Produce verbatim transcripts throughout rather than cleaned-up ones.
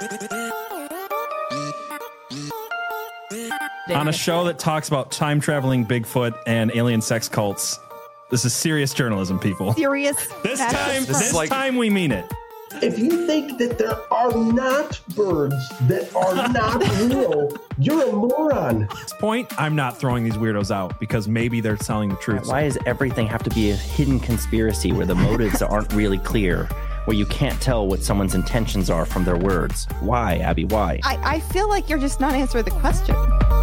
On a show that talks about time-traveling Bigfoot and alien sex cults, this is serious journalism, people. Serious. This time, this, this like, time we mean it. If you think that there are not birds that are not real, you're a moron. At this point, I'm not throwing these weirdos out because maybe they're telling the truth. Why does everything have to be a hidden conspiracy where the motives aren't really clear, where you can't tell what someone's intentions are from their words? Why, Abby, why? I, I feel like you're just not answering the question.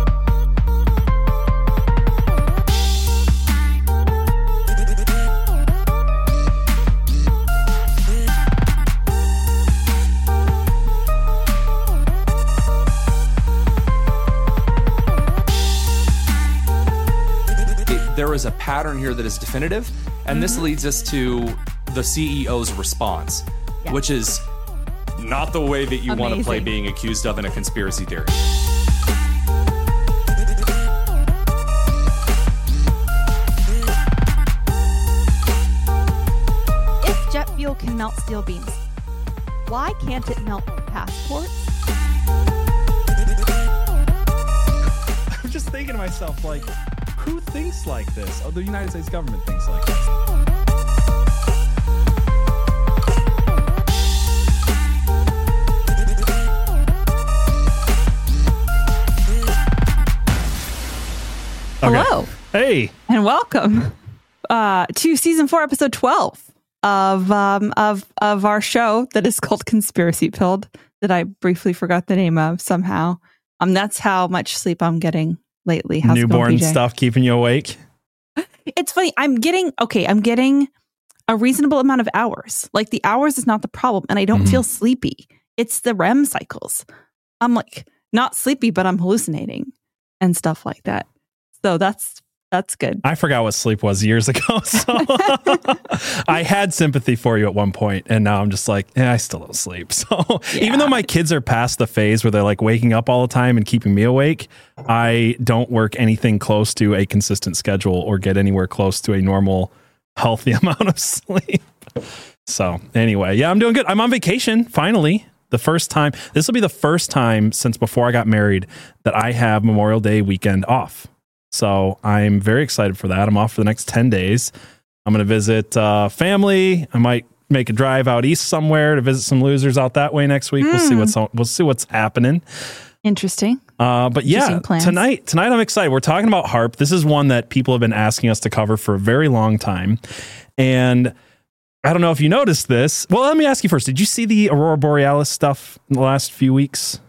There is a pattern here that is definitive, and mm-hmm. this leads us to the C E O's response, yeah. which is not the way that you want to play being accused of in a conspiracy theory. If jet fuel can melt steel beams, why can't it melt passports? I'm just thinking to myself, like, who thinks like this? Oh, the United States government thinks like this. Hello. Okay. Hey. And welcome uh, to season four, episode twelve of um, of of our show that is called Conspiracy Pilled, that I briefly forgot the name of somehow. Um, that's how much sleep I'm getting lately. How's Newborn it going, stuff keeping you awake? It's funny. I'm getting, okay, I'm getting a reasonable amount of hours. Like, the hours is not the problem, and I don't mm-hmm. feel sleepy. It's the R E M cycles. I'm like not sleepy, but I'm hallucinating and stuff like that. So that's that's good. I forgot what sleep was years ago. So I had sympathy for you at one point, and now I'm just like, yeah, I still don't sleep. So yeah. Even though my kids are past the phase where they're like waking up all the time and keeping me awake, I don't work anything close to a consistent schedule or get anywhere close to a normal, healthy amount of sleep. So anyway, yeah, I'm doing good. I'm on vacation, finally. The first time, this will be the first time since before I got married that I have Memorial Day weekend off. So I'm very excited for that. I'm off for the next ten days. I'm going to visit uh, family. I might make a drive out east somewhere to visit some losers out that way next week. Mm. We'll see what's we'll see what's happening. Interesting. Uh, but yeah, tonight tonight I'm excited. We're talking about HAARP. This is one that people have been asking us to cover for a very long time, and I don't know if you noticed this. Well, let me ask you first. Did you see the Aurora Borealis stuff in the last few weeks?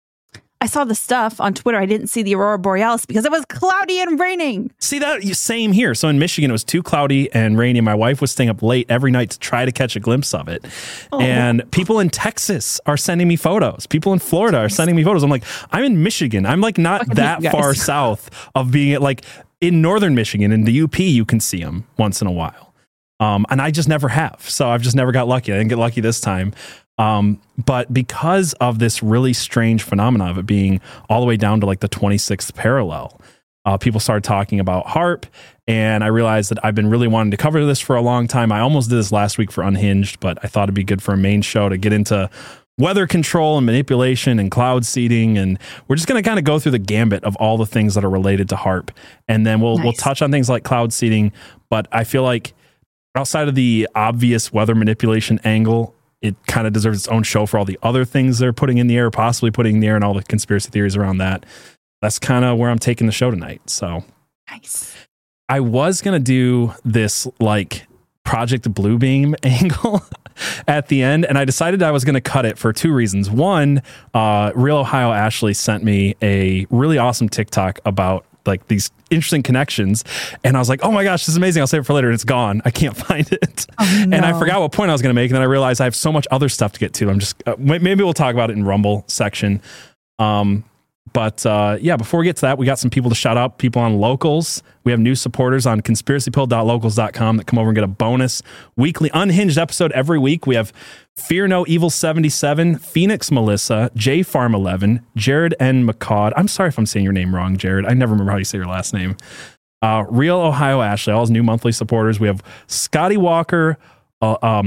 I saw the stuff on Twitter. I didn't see the Aurora Borealis because it was cloudy and raining. See that? Same here. So in Michigan, it was too cloudy and rainy. My wife was staying up late every night to try to catch a glimpse of it. Oh. And people in Texas are sending me photos. People in Florida are sending me photos. I'm like, I'm in Michigan. I'm like not that far south of being at, like, in northern Michigan. In the U P, you can see them once in a while. Um, and I just never have. So I've just never got lucky. I didn't get lucky this time. Um, but because of this really strange phenomenon of it being all the way down to like the twenty-sixth parallel, uh, people started talking about HAARP, and I realized that I've been really wanting to cover this for a long time. I almost did this last week for Unhinged, but I thought it'd be good for a main show to get into weather control and manipulation and cloud seeding, and we're just going to kind of go through the gambit of all the things that are related to HAARP, and then we'll nice. we'll touch on things like cloud seeding. But I feel like outside of the obvious weather manipulation angle, it kind of deserves its own show for all the other things they're putting in the air, possibly putting in the air, and all the conspiracy theories around that. That's kind of where I'm taking the show tonight. So nice. I was going to do this like Project Bluebeam angle at the end, and I decided I was going to cut it for two reasons. One, uh, Real Ohio Ashley sent me a really awesome TikTok about like these interesting connections, and I was like, oh my gosh, this is amazing. I'll save it for later, and it's gone. I can't find it. Oh, no. And I forgot what point I was going to make, and then I realized I have so much other stuff to get to. I'm just uh, maybe we'll talk about it in Rumble section. Um, but uh, yeah, before we get to that, we got some people to shout out. People on Locals. We have new supporters on conspiracy pill dot locals dot com that come over and get a bonus weekly Unhinged episode every week. We have Fear No Evil seventy-seven, Phoenix Melissa, J Farm eleven, Jared N. McCaud. I'm sorry if I'm saying your name wrong, Jared. I never remember how you say your last name. Uh, Real Ohio Ashley, all his new monthly supporters. We have Scotty Walker, uh, um,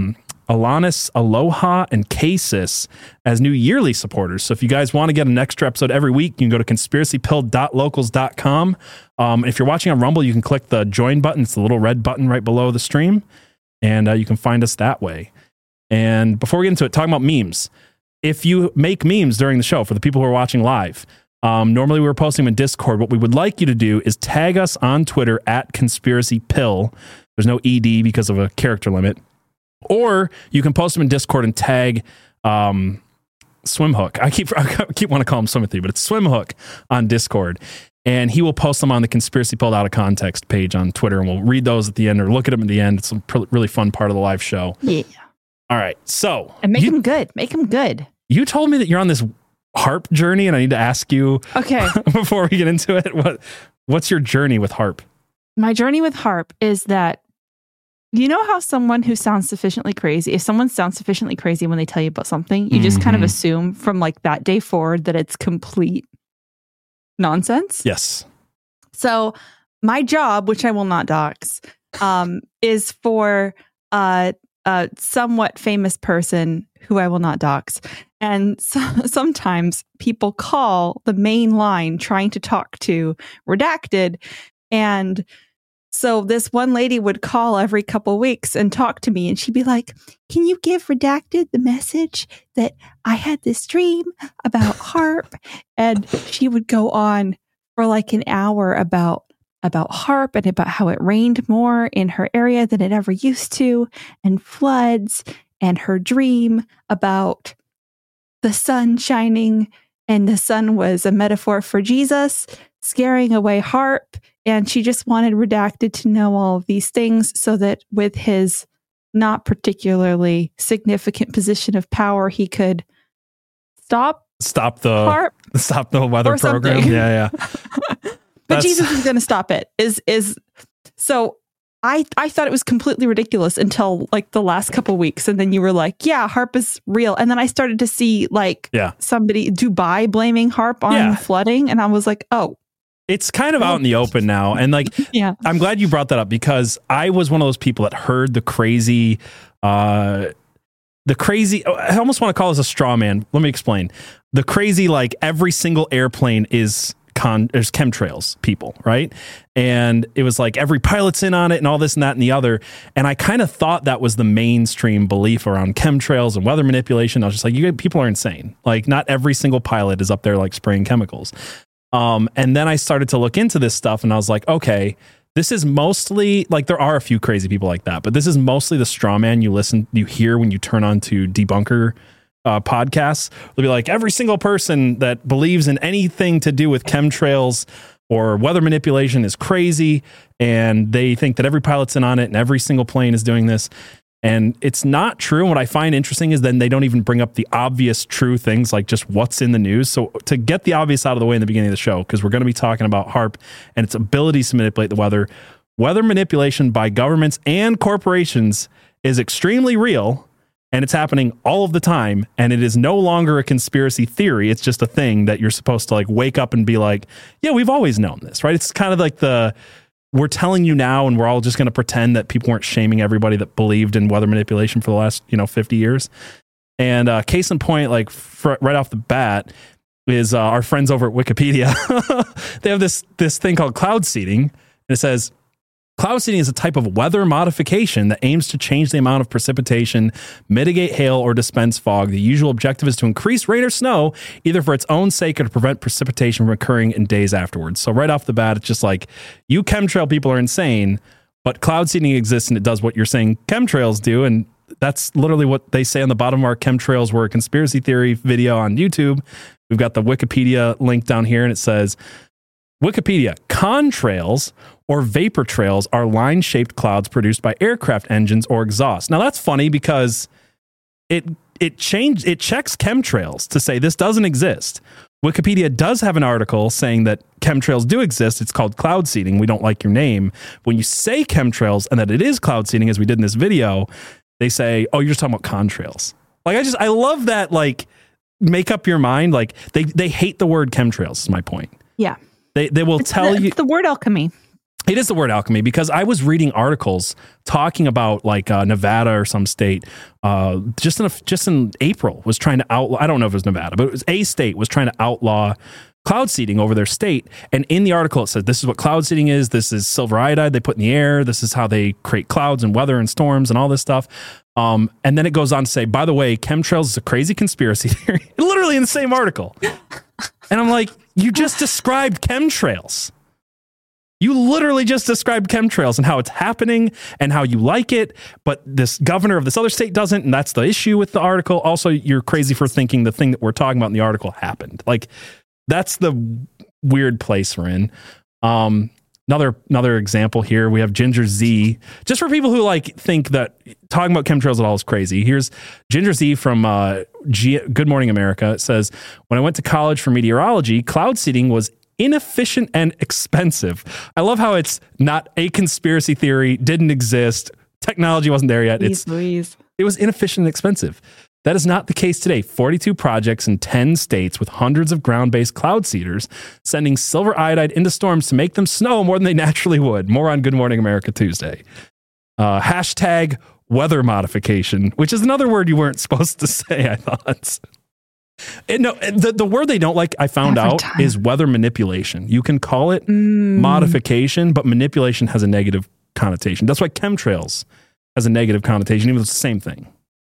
Alanis, Aloha, and Casis as new yearly supporters. So if you guys want to get an extra episode every week, you can go to conspiracy pill dot locals dot com. Um, if you're watching on Rumble, you can click the join button. It's the little red button right below the stream, and uh, you can find us that way. And before we get into it, talking about memes. If you make memes during the show, for the people who are watching live, um, normally we were posting them in Discord. What we would like you to do is tag us on Twitter at conspiracy pill. There's no E D because of a character limit. Or you can post them in Discord and tag um, Swimhook. I keep I keep want to call him Swimothy, but it's Swimhook on Discord. And he will post them on the Conspiracy Pulled Out of Context page on Twitter. And we'll read those at the end or look at them at the end. It's a pr- really fun part of the live show. Yeah. All right. So. And make you, them good. Make them good. You told me that you're on this harp journey, and I need to ask you. Okay. Before we get into it, what what's your journey with harp? My journey with harp is that, you know how someone who sounds sufficiently crazy, if someone sounds sufficiently crazy when they tell you about something, you just mm-hmm. kind of assume from like that day forward that it's complete nonsense? Yes. So my job, which I will not dox, um, is for uh, a somewhat famous person who I will not dox. And so, sometimes people call the main line trying to talk to Redacted, and so this one lady would call every couple weeks and talk to me, and she'd be like, can you give Redacted the message that I had this dream about harp? And she would go on for like an hour about about harp and about how it rained more in her area than it ever used to, and floods, and her dream about the sun shining, and the sun was a metaphor for Jesus scaring away harp. And she just wanted Redacted to know all of these things so that with his not particularly significant position of power, he could stop stop the harp stop the weather program. Yeah, yeah. But Jesus is going to stop it. Is is so I I thought it was completely ridiculous until like the last couple weeks, and then you were like, yeah, harp is real. And then I started to see like yeah. somebody Dubai blaming harp on yeah. flooding, and I was like, oh. It's kind of out in the open now. And like, yeah. I'm glad you brought that up, because I was one of those people that heard the crazy, uh, the crazy, I almost want to call this a straw man. Let me explain. The crazy, like every single airplane is con, there's chemtrails people, right? And it was like every pilot's in on it and all this and that and the other. And I kind of thought that was the mainstream belief around chemtrails and weather manipulation. I was just like, you people are insane. Like not every single pilot is up there like spraying chemicals. Um, and then I started to look into this stuff, and I was like, okay, this is mostly like, there are a few crazy people like that, but this is mostly the straw man you listen, you hear when you turn on to debunker uh, podcasts. They'll be like, every single person that believes in anything to do with chemtrails or weather manipulation is crazy. And they think that every pilot's in on it and every single plane is doing this. And it's not true. And what I find interesting is then they don't even bring up the obvious true things, like just what's in the news. So to get the obvious out of the way in the beginning of the show, because we're going to be talking about HAARP and its abilities to manipulate the weather, weather manipulation by governments and corporations is extremely real, and it's happening all of the time. And it is no longer a conspiracy theory. It's just a thing that you're supposed to like wake up and be like, yeah, we've always known this, right? It's kind of like the... we're telling you now, and we're all just going to pretend that people weren't shaming everybody that believed in weather manipulation for the last, you know, fifty years. And uh, case in point, like fr- right off the bat, is uh, our friends over at Wikipedia. They have this this thing called cloud seeding, and it says, cloud seeding is a type of weather modification that aims to change the amount of precipitation, mitigate hail, or dispense fog. The usual objective is to increase rain or snow, either for its own sake or to prevent precipitation from occurring in days afterwards. So right off the bat, it's just like, you chemtrail people are insane, but cloud seeding exists and it does what you're saying chemtrails do. And that's literally what they say on the bottom of our chemtrails were a conspiracy theory video on YouTube. We've got the Wikipedia link down here, and it says, Wikipedia, contrails or vapor trails are line-shaped clouds produced by aircraft engines or exhaust. Now that's funny because it it changed it checks chemtrails to say this doesn't exist. Wikipedia does have an article saying that chemtrails do exist. It's called cloud seeding. We don't like your name. When you say chemtrails and that it is cloud seeding, as we did in this video, they say, oh, you're just talking about contrails. Like I just I love that, like, make up your mind. Like they they hate the word chemtrails is my point. Yeah. They they will it's tell the, you it's the word alchemy. It is the word alchemy because I was reading articles talking about like uh, Nevada or some state uh, just in a, just in April was trying to outlaw. I don't know if it was Nevada, but it was a state was trying to outlaw cloud seeding over their state. And in the article, it says this is what cloud seeding is. This is silver iodide they put in the air. This is how they create clouds and weather and storms and all this stuff. Um, and then it goes on to say, by the way, chemtrails is a crazy conspiracy theory. Literally in the same article. And I'm like, you just described chemtrails. You literally just described chemtrails and how it's happening and how you like it, but this governor of this other state doesn't, and that's the issue with the article. Also, you're crazy for thinking the thing that we're talking about in the article happened. Like, that's the weird place we're in. Um, another another example here, we have Ginger Z. Just for people who like think that talking about chemtrails at all is crazy. Here's Ginger Z from uh, G- Good Morning America. It says, when I went to college for meteorology, cloud seeding was inefficient and expensive. I love how it's not a conspiracy theory, didn't exist, technology wasn't there yet. Please, it's Louise. It was inefficient and expensive. That is not the case today. forty-two projects in ten states with hundreds of ground-based cloud seeders sending silver iodide into storms to make them snow more than they naturally would. More on Good Morning America Tuesday. Uh, hashtag weather modification, which is another word you weren't supposed to say, I thought. It, no, the, the word they don't like, I found Every out, time. is weather manipulation. You can call it Mm. modification, but manipulation has a negative connotation. That's why chemtrails has a negative connotation, even though it's the same thing.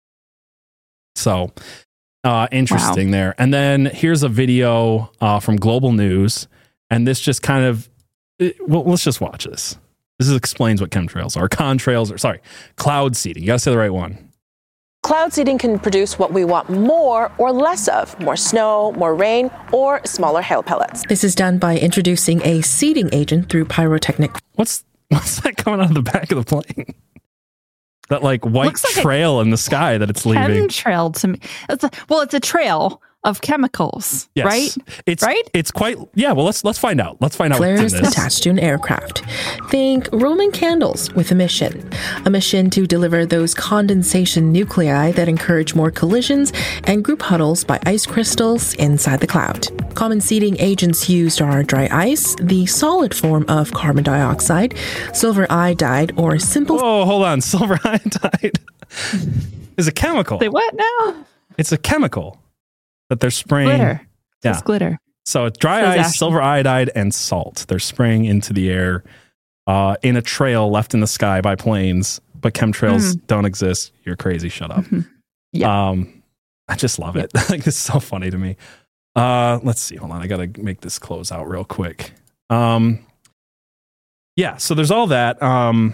So, uh, interesting Wow. there. And then here's a video uh, from Global News, and this just kind of, it, well, let's just watch this. This is, explains what chemtrails are, contrails, or sorry, cloud seeding. You got to say the right one. Cloud seeding can produce what we want more or less of, more snow, more rain, or smaller hail pellets. This is done by introducing a seeding agent through pyrotechnic. What's what's that coming out of the back of the plane? That like white Looks like a trail in the sky that it's leaving. Chemtrail to me. It's a, well, it's a trail of chemicals, Yes. right? It's Right? It's quite yeah. Well, let's let's find out. Let's find out Flares what's in this. attached to an aircraft. Think Roman candles with a mission. A mission to deliver those condensation nuclei that encourage more collisions and group huddles by ice crystals inside the cloud. Common seeding agents used are dry ice, the solid form of carbon dioxide, silver iodide, or simple Oh, hold on. Silver iodide is a chemical. Say what now? It's a chemical that they're spraying. Glitter. Yeah. It's glitter. So it's dry Says ice, Ashley. silver iodide, and salt. They're spraying into the air uh, in a trail left in the sky by planes. But chemtrails Mm. don't exist. You're crazy. Shut up. Mhm. Yeah. Um, I just love it. Like, it's so funny to me. Uh, let's see. Hold on. I got to make this close out real quick. Um, yeah. So there's all that. Um,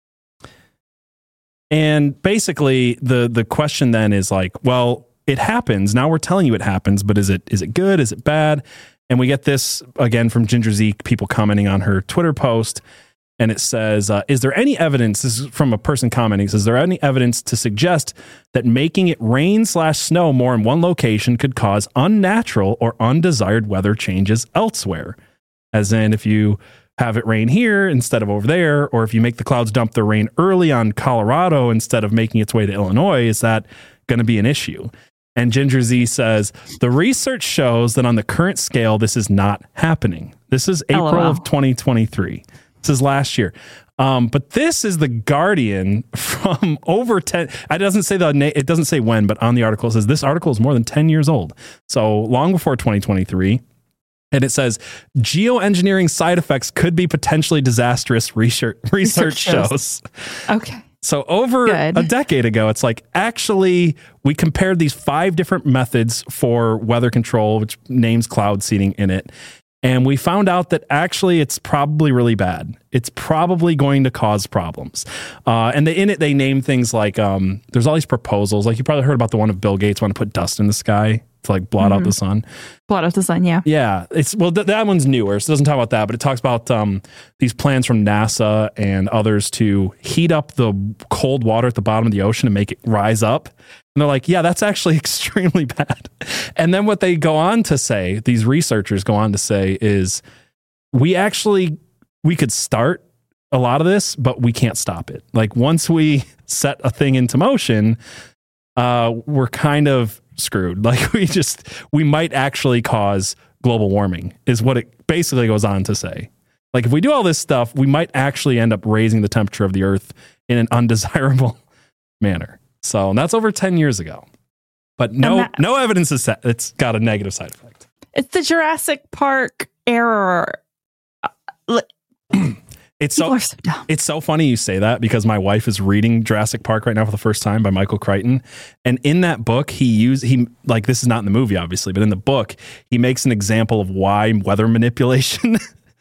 and basically, the the question then is like, well, it happens. Now we're telling you it happens, but is it is it good? Is it bad? And we get this again from Ginger Z, people commenting on her Twitter post. And it says, uh, is there any evidence, this is from a person commenting, says, is there any evidence to suggest that making it rain slash snow more in one location could cause unnatural or undesired weather changes elsewhere? As in, if you have it rain here instead of over there, or if you make the clouds dump the rain early on Colorado instead of making its way to Illinois, is that going to be an issue? And Ginger Z says, the research shows that on the current scale, this is not happening. This is April L O L. of twenty twenty-three. This is last year. Um, but this is the Guardian from over ten. It doesn't say the na- it doesn't say when, but on the article it says this article is more than ten years old. So long before twenty twenty-three. And it says geoengineering side effects could be potentially disastrous. Research research shows. shows. Okay. So over Good. a decade ago, it's like, actually, we compared these five different methods for weather control, which names cloud seeding in it. And we found out that actually it's probably really bad. It's probably going to cause problems. Uh, and they, in it, they name things like, um, there's all these proposals. Like you probably heard about the one of Bill Gates want to put dust in the sky to like blot out the sun. Blot out the sun, yeah. Yeah, it's well th- that one's newer, so it doesn't talk about that, but it talks about um, these plans from NASA and others to heat up the cold water at the bottom of the ocean and make it rise up. And they're like, yeah, that's actually extremely bad. And then what they go on to say, these researchers go on to say, is we actually we could start a lot of this, but we can't stop it. Like once we set a thing into motion, uh, we're kind of screwed. Like we just, we might actually cause global warming is what it basically goes on to say. Like if we do all this stuff, we might actually end up raising the temperature of the earth in an undesirable manner. So and that's over ten years ago. But no, that, no evidence is set. It's got a negative side effect. It's the Jurassic Park error. It's so, so it's so funny you say that because my wife is reading Jurassic Park right now for the first time by Michael Crichton. And in that book, he used, he like, this is not in the movie, obviously, but in the book, he makes an example of why weather manipulation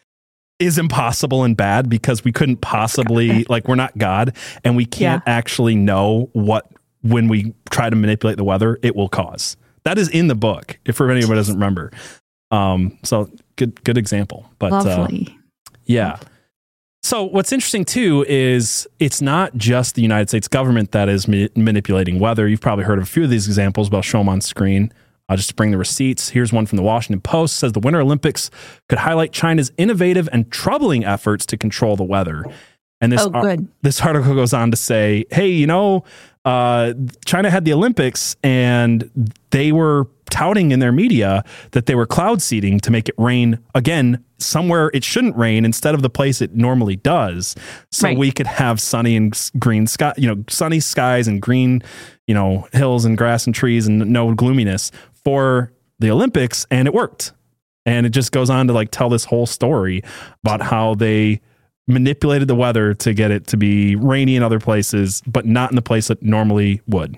is impossible and bad because we couldn't possibly, like, we're not God and we can't yeah. actually know what, when we try to manipulate the weather, it will cause. That is in the book, if anybody doesn't remember. Um, so good, good example. But Lovely. Uh, yeah. So what's interesting too is it's not just the United States government that is ma- manipulating weather. You've probably heard of a few of these examples, but I'll show them on screen. Uh, just to bring the receipts. Here's one from the Washington Post. It says the Winter Olympics could highlight China's innovative and troubling efforts to control the weather. And this, oh, good. ar- this article goes on to say, hey, you know, uh, China had the Olympics and they were touting in their media that they were cloud seeding to make it rain again somewhere it shouldn't rain instead of the place it normally does. So right. we could have sunny and green sky, you know, sunny skies and green, you know, hills and grass and trees and no gloominess for the Olympics. And it worked. And it just goes on to like tell this whole story about how they manipulated the weather to get it to be rainy in other places, but not in the place that normally would.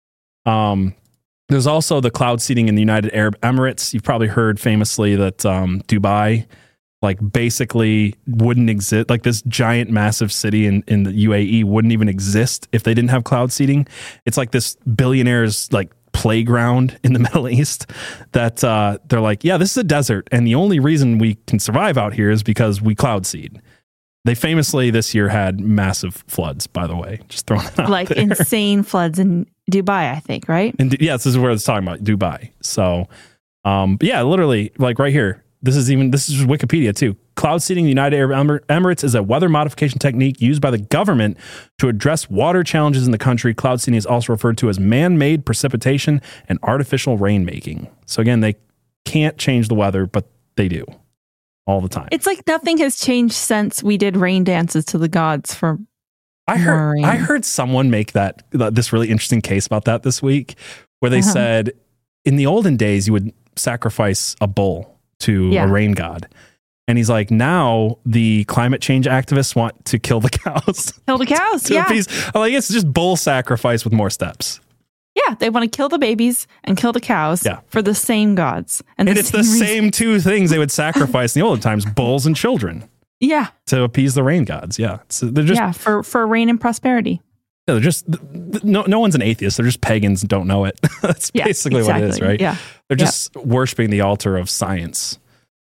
Um, There's also the cloud seeding in the United Arab Emirates. You've probably heard famously that um, Dubai, like basically wouldn't exist. Like this giant, massive city in, in the U A E wouldn't even exist if they didn't have cloud seeding. It's like this billionaires like playground in the Middle East that uh, they're like, yeah, this is a desert. And the only reason we can survive out here is because we cloud seed. They famously this year had massive floods, by the way. Just throwing that out like there. insane floods in Dubai, I think, right? And yeah, this is where it's talking about Dubai. So, um, but yeah, literally, like right here. This is even this is Wikipedia too. Cloud seeding in the United Arab Emirates is a weather modification technique used by the government to address water challenges in the country. Cloud seeding is also referred to as man-made precipitation and artificial rainmaking. So again, they can't change the weather, but they do all the time. It's like nothing has changed since we did rain dances to the gods for. I heard I heard someone make that this really interesting case about that this week, where they uh-huh. said in the olden days you would sacrifice a bull to yeah. a rain god. And he's like, now the climate change activists want to kill the cows. Kill the cows, yeah. I'm like, it's just bull sacrifice with more steps. Yeah, they want to kill the babies and kill the cows yeah. for the same gods. And, and the it's same the reason. same two things they would sacrifice in the olden times, bulls and children. Yeah. To appease the rain gods, yeah. So they're just, yeah, for, for rain and prosperity. Yeah, they're just, no no one's an atheist. They're just pagans and don't know it. That's yeah, basically exactly. what it is, right? Yeah. They're just yep. worshiping the altar of science.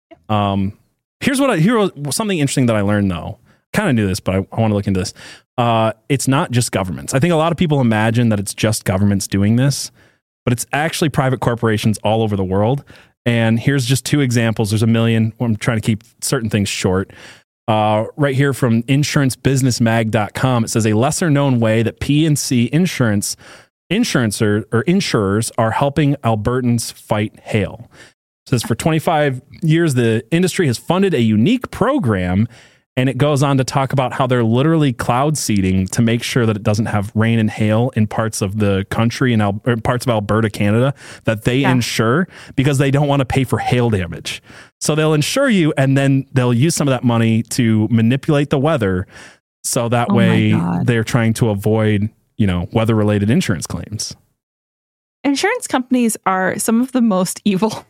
Um, here's what I, here's something interesting that I learned though. Kind of knew this, but I, I want to look into this. Uh, it's not just governments. I think a lot of people imagine that it's just governments doing this, but it's actually private corporations all over the world. And here's just two examples. There's a million. I'm trying to keep certain things short. Uh, right here from insurance business mag dot com, it says a lesser known way that P and C insurance insurance or, or insurers are helping Albertans fight hail. It says for twenty-five years, the industry has funded a unique program, and it goes on to talk about how they're literally cloud seeding to make sure that it doesn't have rain and hail in parts of the country and Al- parts of Alberta, Canada, that they yeah. insure because they don't want to pay for hail damage. So they'll insure you, and then they'll use some of that money to manipulate the weather. So that oh way they're trying to avoid, you know, weather-related insurance claims. Insurance companies are some of the most evil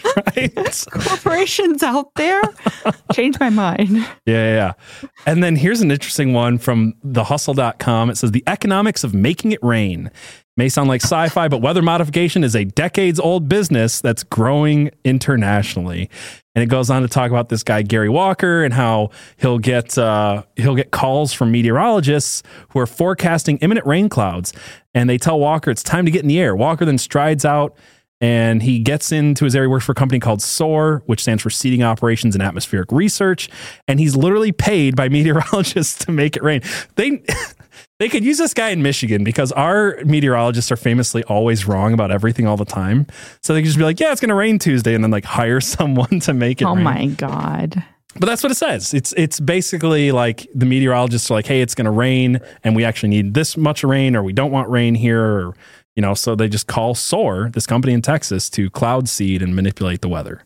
right? corporations out there. Changed my mind. Yeah, yeah, yeah. And then here's an interesting one from the hustle dot com. It says the economics of making it rain. May sound like sci-fi, but weather modification is a decades old business that's growing internationally. And it goes on to talk about this guy, Gary Walker, and how he'll get uh, he'll get calls from meteorologists who are forecasting imminent rain clouds. And they tell Walker it's time to get in the air. Walker then strides out and he gets into his area, works for a company called SOAR, which stands for Seeding Operations and Atmospheric Research. And he's literally paid by meteorologists to make it rain. They... They could use this guy in Michigan because our meteorologists are famously always wrong about everything all the time. So they could just be like, yeah, it's going to rain Tuesday, and then like hire someone to make it oh rain. my God. But that's what it says. It's it's basically like the meteorologists are like, hey, it's going to rain and we actually need this much rain, or we don't want rain here, or, you know, so they just call SOAR, this company in Texas, to cloud seed and manipulate the weather.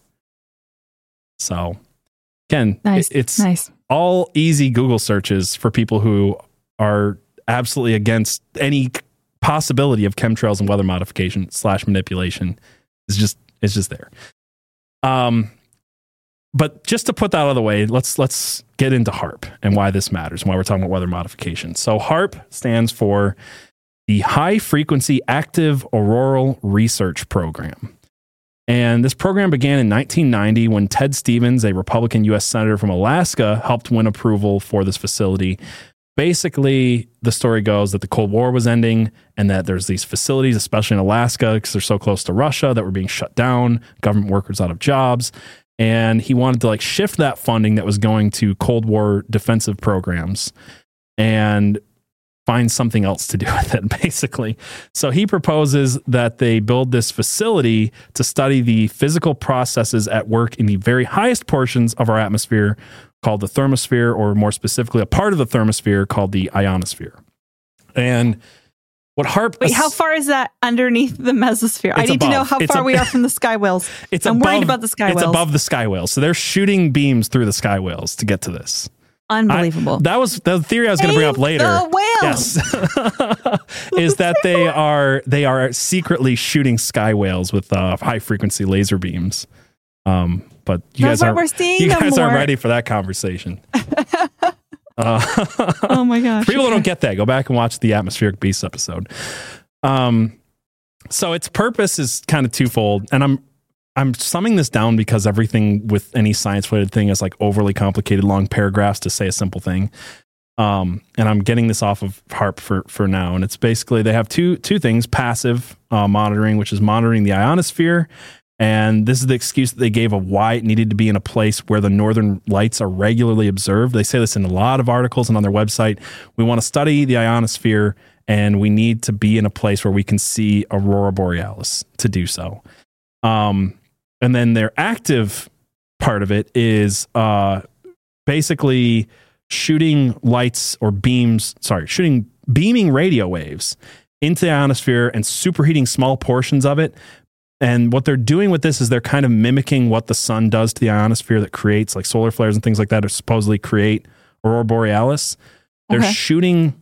So, again, nice. it, it's nice. all easy Google searches for people who are absolutely against any possibility of chemtrails and weather modification slash manipulation. It's just it's just there. Um. But just to put that out of the way, let's let's get into HAARP and why this matters and why we're talking about weather modification. So HAARP stands for the High Frequency Active Auroral Research Program. And this program began in nineteen ninety when Ted Stevens, a Republican U S Senator from Alaska, helped win approval for this facility. Basically, the story goes that the Cold War was ending and that there's these facilities, especially in Alaska, because they're so close to Russia, that were being shut down, government workers out of jobs. And he wanted to like shift that funding that was going to Cold War defensive programs and find something else to do with it, basically. So he proposes that they build this facility to study the physical processes at work in the very highest portions of our atmosphere, called the thermosphere, or more specifically, a part of the thermosphere called the ionosphere. And what HAARP... Wait, how far is that underneath the mesosphere? I need above. to know how It's far ab- we are from the sky whales. It's I'm above, worried about the sky it's whales. It's above the sky whales. So they're shooting beams through the sky whales to get to this. Unbelievable. I, that was the theory I was going to bring up later. The whales. Yes. Is that they are they are secretly shooting sky whales with uh, high frequency laser beams. Um, but you That's guys why aren't we're seeing you them guys more. aren't ready for that conversation. uh, Oh my gosh. For people who don't get that, go back and watch the Atmospheric Beasts episode. Um, so its purpose is kind of twofold, and I'm I'm summing this down because everything with any science related thing is like overly complicated, long paragraphs to say a simple thing. Um, and I'm getting this off of HAARP for for now, and it's basically they have two two things: passive uh, monitoring, which is monitoring the ionosphere. And this is the excuse that they gave of why it needed to be in a place where the northern lights are regularly observed. They say this in a lot of articles and on their website. We want to study the ionosphere, and we need to be in a place where we can see Aurora Borealis to do so. Um, and then their active part of it is uh, basically shooting lights or beams, sorry, shooting beaming radio waves into the ionosphere and superheating small portions of it. And what they're doing with this is they're kind of mimicking what the sun does to the ionosphere that creates like solar flares and things like that, or supposedly create Aurora Borealis. They're Okay. shooting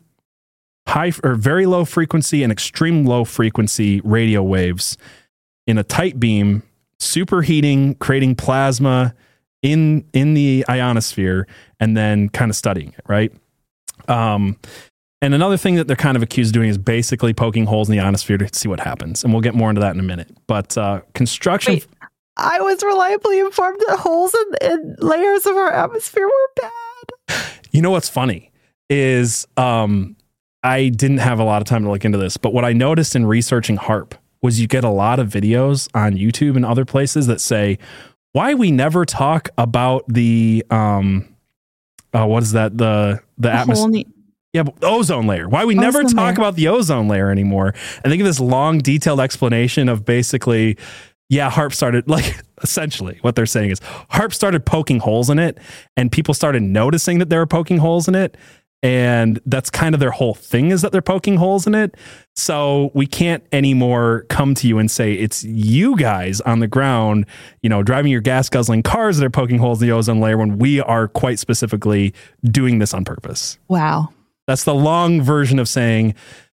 high or very low frequency and extreme low frequency radio waves in a tight beam, superheating, creating plasma in in the ionosphere, and then kind of studying it, right? Um, and another thing that they're kind of accused of doing is basically poking holes in the ionosphere to see what happens. And we'll get more into that in a minute. But uh, construction... Wait, I was reliably informed that holes in, in layers of our atmosphere were bad. You know what's funny is um, I didn't have a lot of time to look into this, but what I noticed in researching HAARP was you get a lot of videos on YouTube and other places that say, why we never talk about the... Um, uh, what is that? The, the, The atmosphere... whole ne- Yeah, but ozone layer. Why we never Ozone talk layer. about the ozone layer anymore. And they give this long, detailed explanation of basically, yeah, HAARP started, like, essentially what they're saying is HAARP started poking holes in it, and people started noticing that they were poking holes in it. And that's kind of their whole thing, is that they're poking holes in it. So we can't anymore come to you and say it's you guys on the ground, you know, driving your gas guzzling cars that are poking holes in the ozone layer, when we are quite specifically doing this on purpose. Wow. That's the long version of saying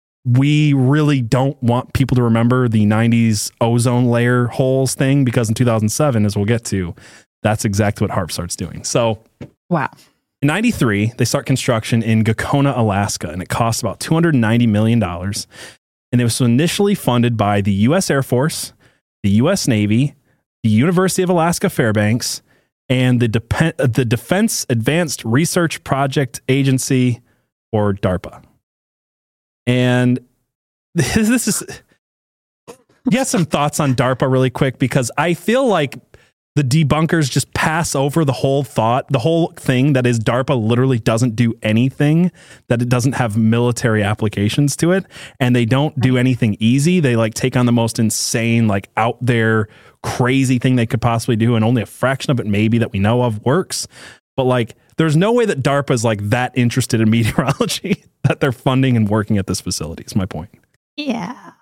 we really don't want people to remember the nineties ozone layer holes thing, because in two thousand seven, as we'll get to, that's exactly what HAARP starts doing. So Wow. in ninety-three, they start construction in Gakona, Alaska, and it costs about two hundred ninety million dollars. And it was initially funded by the U S Air Force, the U S Navy, the University of Alaska Fairbanks, and the, Dep- the Defense Advanced Research Project Agency, or DARPA. And this is, get some thoughts on DARPA really quick, because I feel like the the debunkers just pass over the whole thought, the whole thing that is DARPA literally doesn't do anything, that it doesn't have military applications to it, and they don't do anything easy. They like take on the most insane, like out there crazy thing they could possibly do, and only a fraction of it maybe that we know of works. But like, there's no way that DARPA is like that interested in meteorology that they're funding and working at this facility, is my point. Yeah.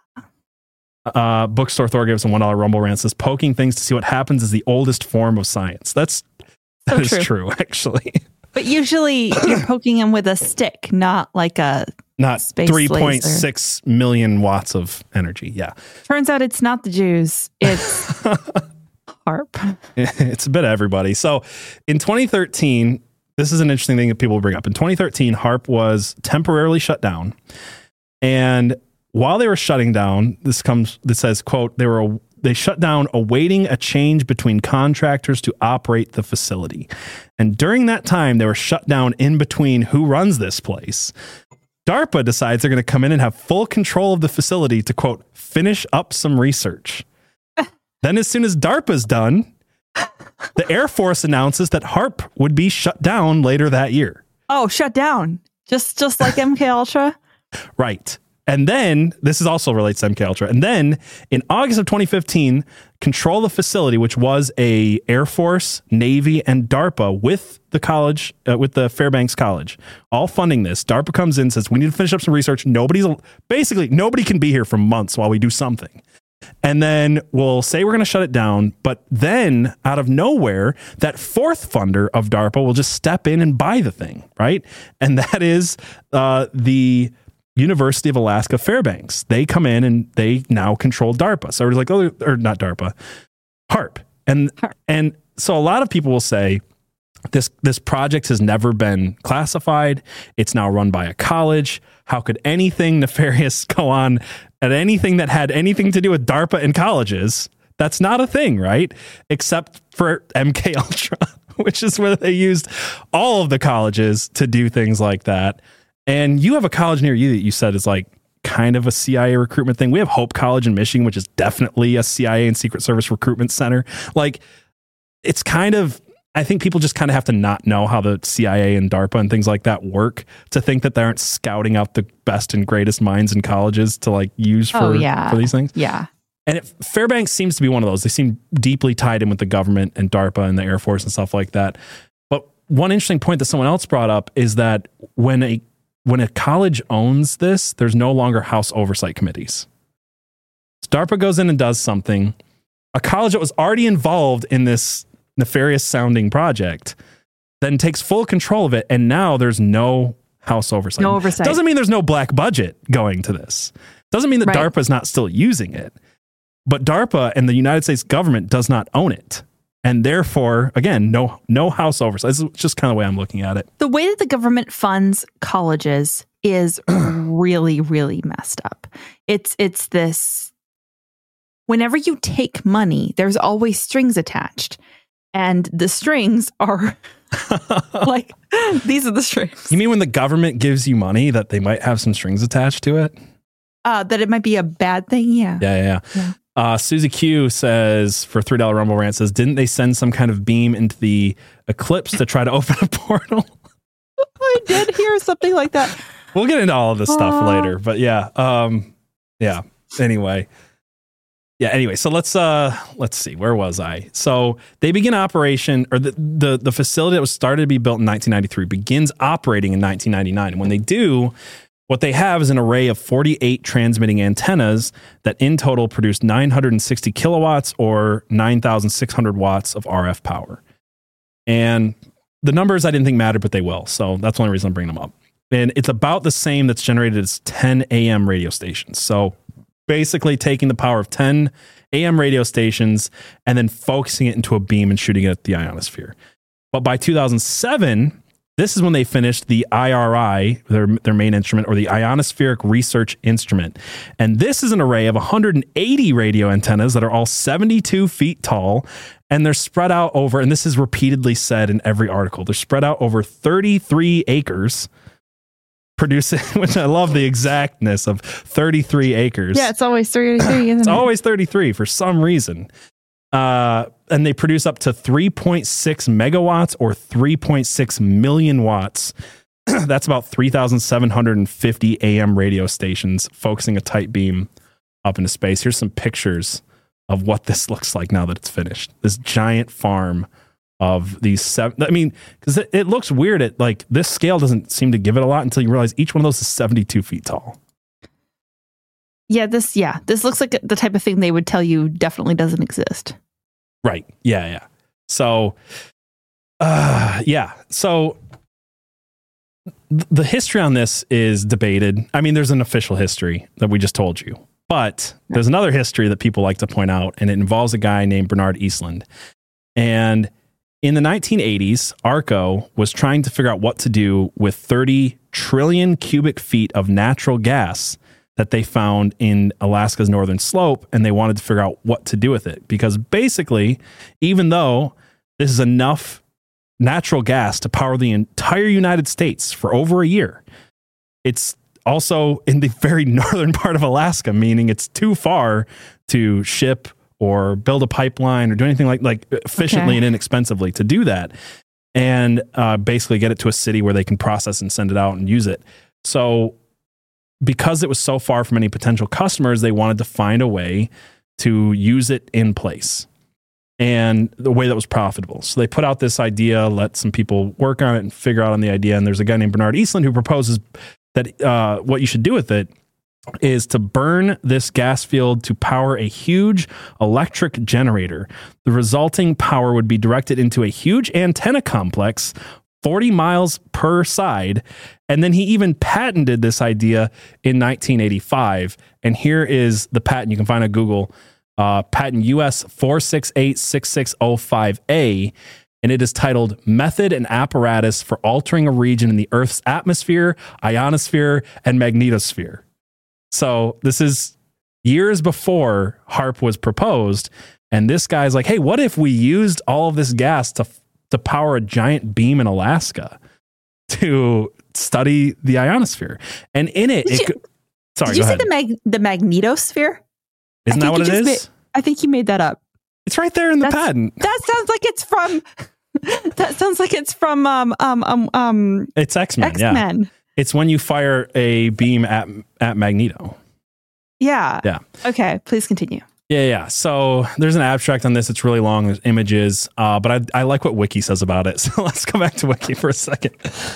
Uh, Bookstore Thor gives a one dollar Rumble Rant, says poking things to see what happens is the oldest form of science. That's that So is true. true. actually. But usually you're poking him with a stick, not like a Not space three point six million watts of energy. Yeah. Turns out it's not the Jews. It's HAARP. It's a bit of everybody. So in twenty thirteen, this is an interesting thing that people bring up. In twenty thirteen, HAARP was temporarily shut down. And while they were shutting down, this comes, this says, quote, they were, they shut down awaiting a change between contractors to operate the facility. And during that time, they were shut down in between who runs this place. DARPA decides they're going to come in and have full control of the facility to, quote, finish up some research. Then as soon as DARPA's done, the Air Force announces that HAARP would be shut down later that year. Oh, shut down. Just just like M K Ultra? Right. And then, this is also relates to M K Ultra. And then in August of twenty fifteen, control the facility, which was a Air Force, Navy, and DARPA with the college, uh, with the Fairbanks College, all funding this. DARPA comes in, says, we need to finish up some research. Nobody's, basically, nobody can be here for months while we do something. And then we'll say we're going to shut it down. But then out of nowhere, that fourth funder of DARPA will just step in and buy the thing, right? And that is uh, the University of Alaska Fairbanks. They come in and they now control DARPA. So it's like, oh, or not DARPA, HAARP. And, HAARP. and so a lot of people will say this, this project has never been classified. It's now run by a college. How could anything nefarious go on at anything that had anything to do with DARPA and colleges? That's not a thing, right? Except for M K Ultra, which is where they used all of the colleges to do things like that. And you have a college near you that you said is like kind of a C I A recruitment thing. We have Hope College in Michigan, which is definitely a C I A and Secret Service recruitment center. Like, it's kind of, I think people just kind of have to not know how the C I A and DARPA and things like that work to think that they aren't scouting out the best and greatest minds in colleges to like use for, oh, yeah. for these things. Yeah. And it, Fairbanks seems to be one of those. They seem deeply tied in with the government and DARPA and the Air Force and stuff like that. But one interesting point that someone else brought up is that when a when a college owns this, there's no longer House oversight committees. So DARPA goes in and does something. A college that was already involved in this nefarious sounding project then takes full control of it, and now there's no House oversight. No oversight. Doesn't mean there's no black budget going to this. Doesn't mean that Right. DARPA is not still using it. But DARPA and the United States government does not own it. And therefore, again, no no House oversight. This is just kind of the way I'm looking at it. The way that the government funds colleges is really, really messed up. It's it's this, whenever you take money, there's always strings attached. And the strings are like, these are the strings. You mean when the government gives you money that they might have some strings attached to it? Uh, that it might be a bad thing. Yeah. Yeah, yeah, yeah. Yeah. Uh, Susie Q says, for three dollar Rumble Rant, says, didn't they send some kind of beam into the eclipse to try to open a portal? I did hear something like that. We'll get into all of this stuff Uh. later. But yeah. Um, yeah. Anyway. Yeah, anyway, so let's uh let's see, where was I? So they begin operation, or the, the the facility that was started to be built in nineteen ninety-three begins operating in nineteen ninety-nine. And when they do, what they have is an array of forty-eight transmitting antennas that in total produce nine hundred sixty kilowatts or nine thousand six hundred watts of R F power. And the numbers I didn't think mattered, but they will. So that's the only reason I'm bringing them up. And it's about the same that's generated as ten A M radio stations. So basically taking the power of ten A M radio stations and then focusing it into a beam and shooting it at the ionosphere. But by two thousand seven, this is when they finished the I R I, their, their main instrument, or the Ionospheric Research Instrument. And this is an array of one hundred eighty radio antennas that are all seventy-two feet tall, and they're spread out over, and this is repeatedly said in every article, they're spread out over thirty-three acres, producing, which I love the exactness of thirty-three acres. Yeah, it's always thirty-three, isn't It's it? always thirty-three for some reason. Uh, and they produce up to three point six megawatts or three point six million watts. That's about three thousand seven hundred fifty A M radio stations focusing a tight beam up into space. Here's some pictures of what this looks like now that it's finished. This giant farm of these seven. I mean, because it, it looks weird at like this scale doesn't seem to give it a lot until you realize each one of those is seventy-two feet tall. Yeah, this yeah, this looks like the type of thing they would tell you definitely doesn't exist. Right. Yeah, yeah. So, uh, yeah. So th- the history on this is debated. I mean, there's an official history that we just told you, but there's another history that people like to point out, and it involves a guy named Bernard Eastland. And in the nineteen eighties, ARCO was trying to figure out what to do with thirty trillion cubic feet of natural gas that they found in Alaska's northern slope, and they wanted to figure out what to do with it. Because basically, even though this is enough natural gas to power the entire United States for over a year, it's also in the very northern part of Alaska, meaning it's too far to ship or build a pipeline or do anything like, like efficiently okay. and inexpensively to do that. And uh, basically get it to a city where they can process and send it out and use it. So because it was so far from any potential customers, they wanted to find a way to use it in place and the way that was profitable. So they put out this idea, let some people work on it and figure out on the idea. And there's a guy named Bernard Eastland who proposes that uh, what you should do with it is to burn this gas field to power a huge electric generator. The resulting power would be directed into a huge antenna complex forty miles per side. And then he even patented this idea in nineteen eighty-five. And here is the patent. You can find on Google, uh, patent U S four six eight six six zero five A. And it is titled Method and Apparatus for Altering a Region in the Earth's Atmosphere, Ionosphere, and Magnetosphere. So this is years before HAARP was proposed. And this guy's like, hey, what if we used all of this gas to to power a giant beam in Alaska to study the ionosphere? And in it, did it you, go, sorry, did you go say ahead. the mag, the magnetosphere? Isn't that what it is? Made, I think you made that up. It's right there in the That's, patent. That sounds like it's from. That sounds like it's from um um um um. It's X-Men. X-Men. Yeah. It's when you fire a beam at at Magneto. Yeah. Yeah. Okay. Please continue. Yeah, yeah. So there's an abstract on this. It's really long. There's images, uh, but I, I like what Wiki says about it. So let's go back to Wiki for a second.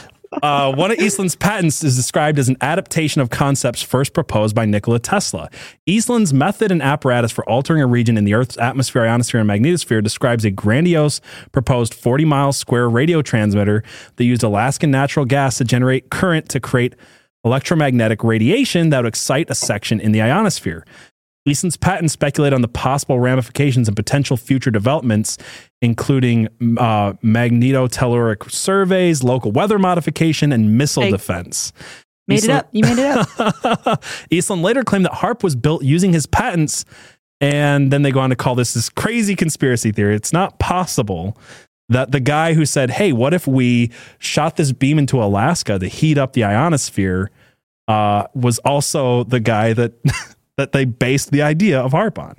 Uh, one of Eastland's patents is described as an adaptation of concepts first proposed by Nikola Tesla. Eastland's method and apparatus for altering a region in the Earth's atmosphere, ionosphere, and magnetosphere describes a grandiose proposed forty mile square radio transmitter that used Alaskan natural gas to generate current to create electromagnetic radiation that would excite a section in the ionosphere. Eastland's patent speculated on the possible ramifications and potential future developments, including uh, magnetotelluric surveys, local weather modification, and missile hey, defense. Made Eastland, it up. You made it up. Eastland later claimed that HAARP was built using his patents, and then they go on to call this this crazy conspiracy theory. It's not possible that the guy who said, hey, what if we shot this beam into Alaska to heat up the ionosphere uh, was also the guy that... that they based the idea of HAARP on.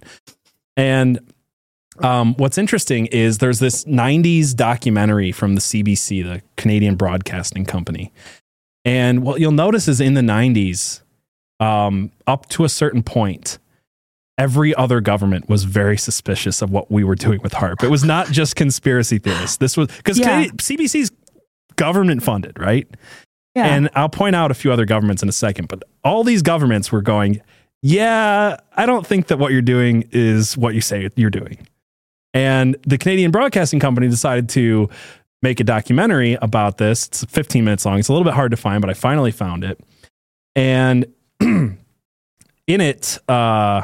And um, what's interesting is there's this nineties documentary from the C B C, the Canadian Broadcasting Company. And what you'll notice is in the nineties, um, up to a certain point, every other government was very suspicious of what we were doing with HAARP. It was not just conspiracy theorists. This was because yeah. C B C's government funded, right? Yeah. And I'll point out a few other governments in a second, but all these governments were going, yeah, I don't think that what you're doing is what you say you're doing. And the Canadian Broadcasting Company decided to make a documentary about this. It's fifteen minutes long. It's a little bit hard to find, but I finally found it. And in it, uh,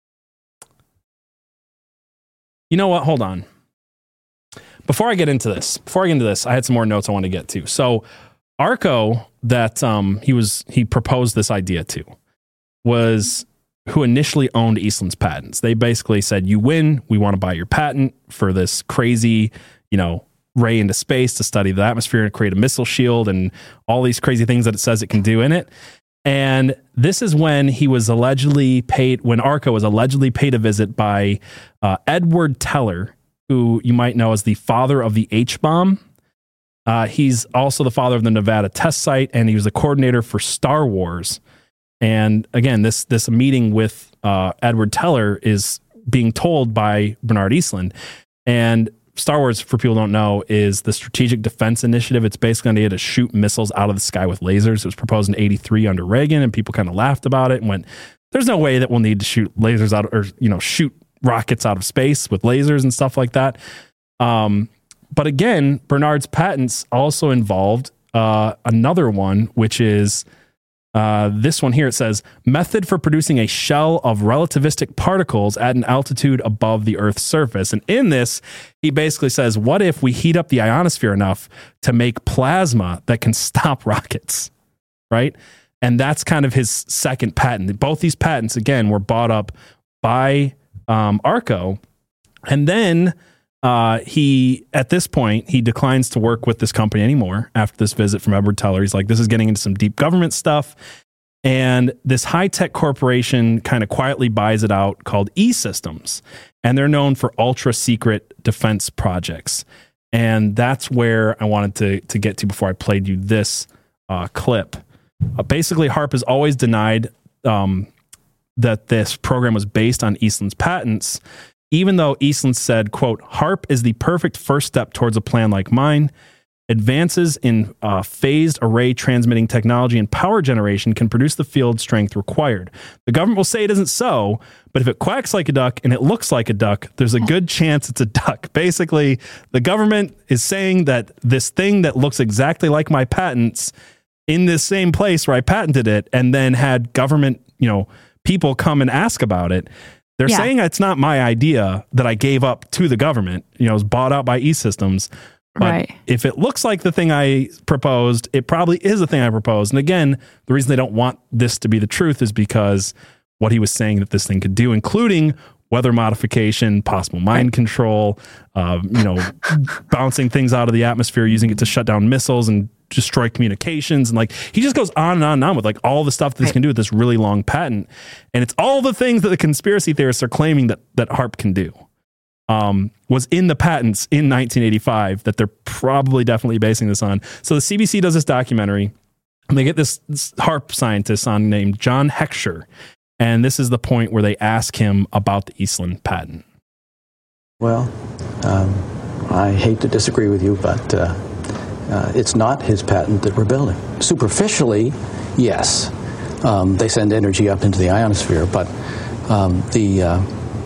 you know what? Hold on. Before I get into this, before I get into this, I had some more notes I want to get to. So ARCO, that um, he was he proposed this idea to, was who initially owned Eastland's patents. They basically said, you win, we want to buy your patent for this crazy, you know, ray into space to study the atmosphere and create a missile shield and all these crazy things that it says it can do in it. And this is when he was allegedly paid, when ARCO was allegedly paid a visit by uh, Edward Teller, who you might know as the father of the H-bomb. Uh, he's also the father of the Nevada test site, and he was the coordinator for Star Wars. And again, this this meeting with uh, Edward Teller is being told by Bernard Eastlund. And Star Wars, for people who don't know, is the Strategic Defense Initiative. It's basically an idea to shoot missiles out of the sky with lasers. It was proposed in eighty-three under Reagan, and people kind of laughed about it and went, there's no way that we'll need to shoot lasers out, or, you know, shoot rockets out of space with lasers and stuff like that. Um, but again, Bernard's patents also involved uh, another one, which is uh, this one here. It says, method for producing a shell of relativistic particles at an altitude above the Earth's surface. And in this, he basically says, what if we heat up the ionosphere enough to make plasma that can stop rockets, right? And that's kind of his second patent. Both these patents, again, were bought up by um, ARCO. And then uh, he, at this point, he declines to work with this company anymore after this visit from Edward Teller. He's like, this is getting into some deep government stuff. And this high-tech corporation kind of quietly buys it out called E-Systems. And they're known for ultra-secret defense projects. And that's where I wanted to, to get to before I played you this uh, clip. Uh, basically, HAARP has always denied um, that this program was based on Eastlund's patents, even though Eastlund said, quote, HAARP is the perfect first step towards a plan like mine. Advances in uh, phased array transmitting technology and power generation can produce the field strength required. The government will say it isn't so, but if it quacks like a duck and it looks like a duck, there's a good chance it's a duck. Basically, the government is saying that this thing that looks exactly like my patents in this same place where I patented it and then had government, you know, people come and ask about it. They're yeah. saying it's not my idea that I gave up to the government, you know, it was bought out by E-Systems. But right. if it looks like the thing I proposed, it probably is the thing I proposed. And again, the reason they don't want this to be the truth is because what he was saying that this thing could do, including weather modification, possible mind right. control, uh, you know, bouncing things out of the atmosphere, using it to shut down missiles and destroy communications. And like, he just goes on and on and on with like all the stuff that this right. can do with this really long patent. And it's all the things that the conspiracy theorists are claiming that, that HAARP can do. Um, was in the patents in nineteen eighty-five that they're probably definitely basing this on. So the C B C does this documentary and they get this, this HAARP scientist on named John Heckscher. And this is the point where they ask him about the Eastlund patent. Well, um, I hate to disagree with you, but uh, uh, it's not his patent that we're building. Superficially, yes. Um, they send energy up into the ionosphere, but um, the... Uh,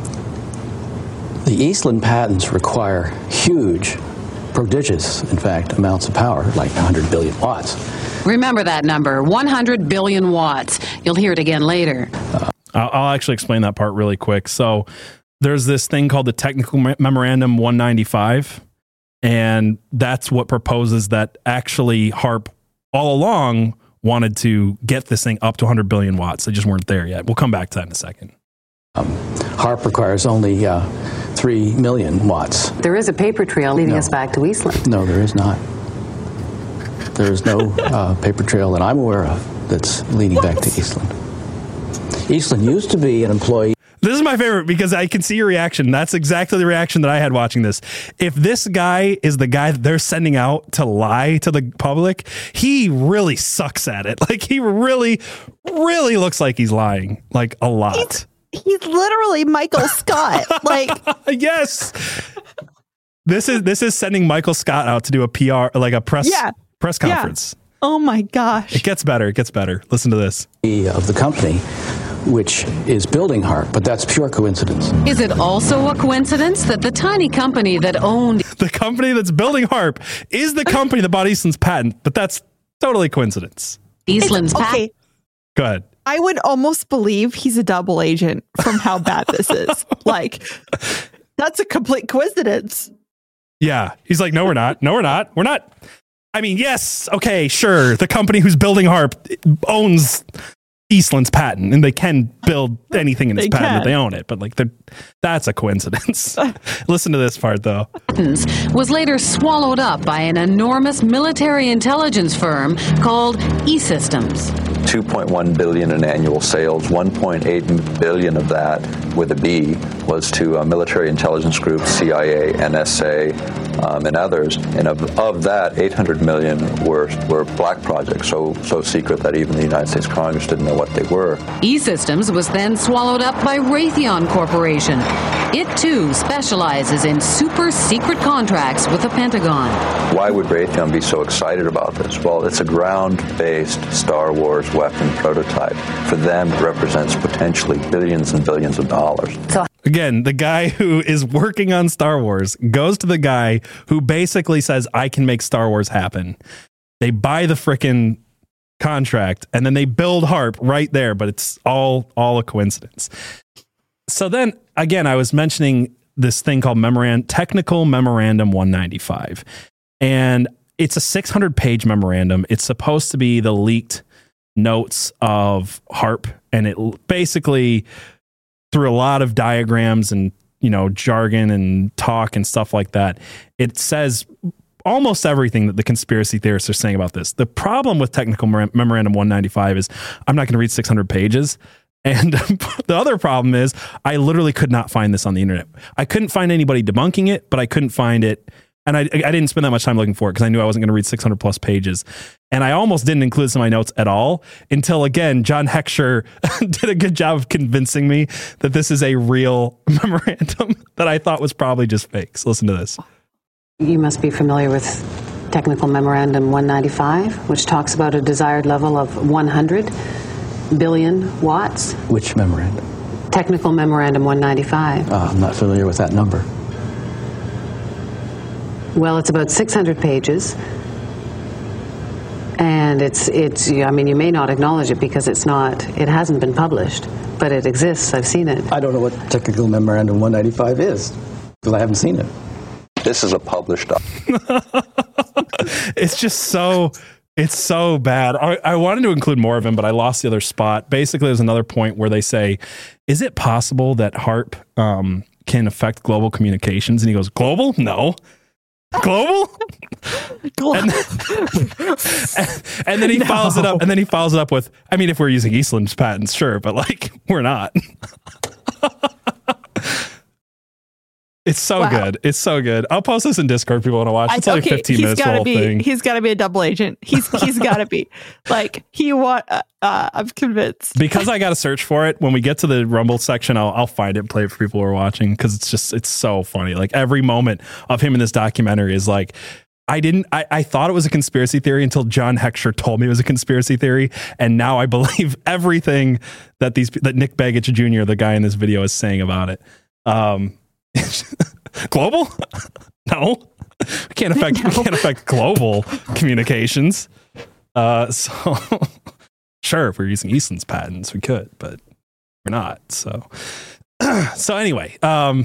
The Eastlund patents require huge, prodigious, in fact, amounts of power, like one hundred billion watts. Remember that number, one hundred billion watts. You'll hear it again later. Uh, I'll, I'll actually explain that part really quick. So there's this thing called the Technical Memorandum one ninety-five, and that's what proposes that actually HAARP all along wanted to get this thing up to one hundred billion watts. They just weren't there yet. We'll come back to that in a second. Um, HAARP requires only uh, three million watts. There is a paper trail leading no. us back to Eastlund. No, there is not. There is no uh, paper trail that I'm aware of that's leading what? back to Eastlund. Eastlund used to be an employee. This is my favorite because I can see your reaction. That's exactly the reaction that I had watching this. If this guy is the guy that they're sending out to lie to the public, he really sucks at it. Like he really, really looks like he's lying, like a lot. He's- He's literally Michael Scott. Like, yes, this is this is sending Michael Scott out to do a P R, like a press yeah, press conference. Yeah. Oh my gosh! It gets better. It gets better. Listen to this. Of the company, which is building HAARP, but that's pure coincidence. Is it also a coincidence that the tiny company that owned the company that's building HAARP is the company that bought Eastlund's patent? But that's totally coincidence. Eastlund's patent. Okay. Go ahead. I would almost believe he's a double agent from how bad this is. Like, that's a complete coincidence. Yeah. He's like, no, we're not. No, we're not. We're not. I mean, yes. Okay, sure. The company who's building HAARP owns Eastlund's patent, and they can build anything in its patent can. that they own it. But like, that's a coincidence. Listen to this part, though. Was later swallowed up by an enormous military intelligence firm called E-Systems. two point one billion dollars in annual sales. one point eight billion dollars of that, with a B, was to uh, military intelligence groups, C I A, N S A, um, and others. And of, of that, eight hundred million dollars were were black projects, so so secret that even the United States Congress didn't know what they were. E-Systems was then swallowed up by Raytheon Corporation. It too specializes in super secret contracts with the Pentagon. Why would Raytheon be so excited about this? Well, it's a ground-based Star Wars weapon prototype. For them, it represents potentially billions and billions of dollars. So again, the guy who is working on Star Wars goes to the guy who basically says, I can make Star Wars happen. They buy the frickin' contract and then they build HAARP right there, but it's all all a coincidence. So then again, I was mentioning this thing called memorandum, Technical Memorandum one ninety-five. And it's a six hundred page memorandum. It's supposed to be the leaked notes of HAARP, and it basically, through a lot of diagrams and, you know, jargon and talk and stuff like that, it says almost everything that the conspiracy theorists are saying about this. The problem with Technical Memorandum one ninety-five is I'm not going to read six hundred pages. And the other problem is I literally could not find this on the internet. I couldn't find anybody debunking it, but I couldn't find it. And I, I didn't spend that much time looking for it because I knew I wasn't going to read six hundred plus pages. And I almost didn't include this in my notes at all until, again, John Heckscher did a good job of convincing me that this is a real memorandum that I thought was probably just fake. So listen to this. You must be familiar with Technical Memorandum one ninety-five, which talks about a desired level of one hundred billion watts. Which memorandum? Technical Memorandum one ninety-five. Uh, I'm not familiar with that number. Well, it's about six hundred pages. And it's, it's, I mean, you may not acknowledge it because it's not, it hasn't been published, but it exists. I've seen it. I don't know what Technical Memorandum one ninety-five is because I haven't seen it. This is a published document. It's just so, it's so bad. I, I wanted to include more of him, but I lost the other spot. Basically, there's another point where they say, is it possible that HAARP um, can affect global communications? And he goes, global? No. Global? and, then, and then he no. follows it up, and then he follows it up with, I mean, if we're using Eastland's patents, sure, but like, we're not. It's so wow. good. It's so good. I'll post this in Discord if people want to watch. It's I, only okay, fifteen minutes the whole be, thing. He's got to be a double agent. He's he's got to be. Like, he want, uh, uh, I'm convinced. Because I got to search for it. When we get to the Rumble section, I'll, I'll find it and play it for people who are watching because it's just, it's so funny. Like, every moment of him in this documentary is like, I didn't, I, I thought it was a conspiracy theory until John Heckscher told me it was a conspiracy theory. And now I believe everything that these, that Nick Begich Junior, the guy in this video, is saying about it. Um, global? No, we can't affect, no. we can't affect global communications. Uh, so sure, if we're using Eastland's patents, we could, but we're not. So, so anyway, um,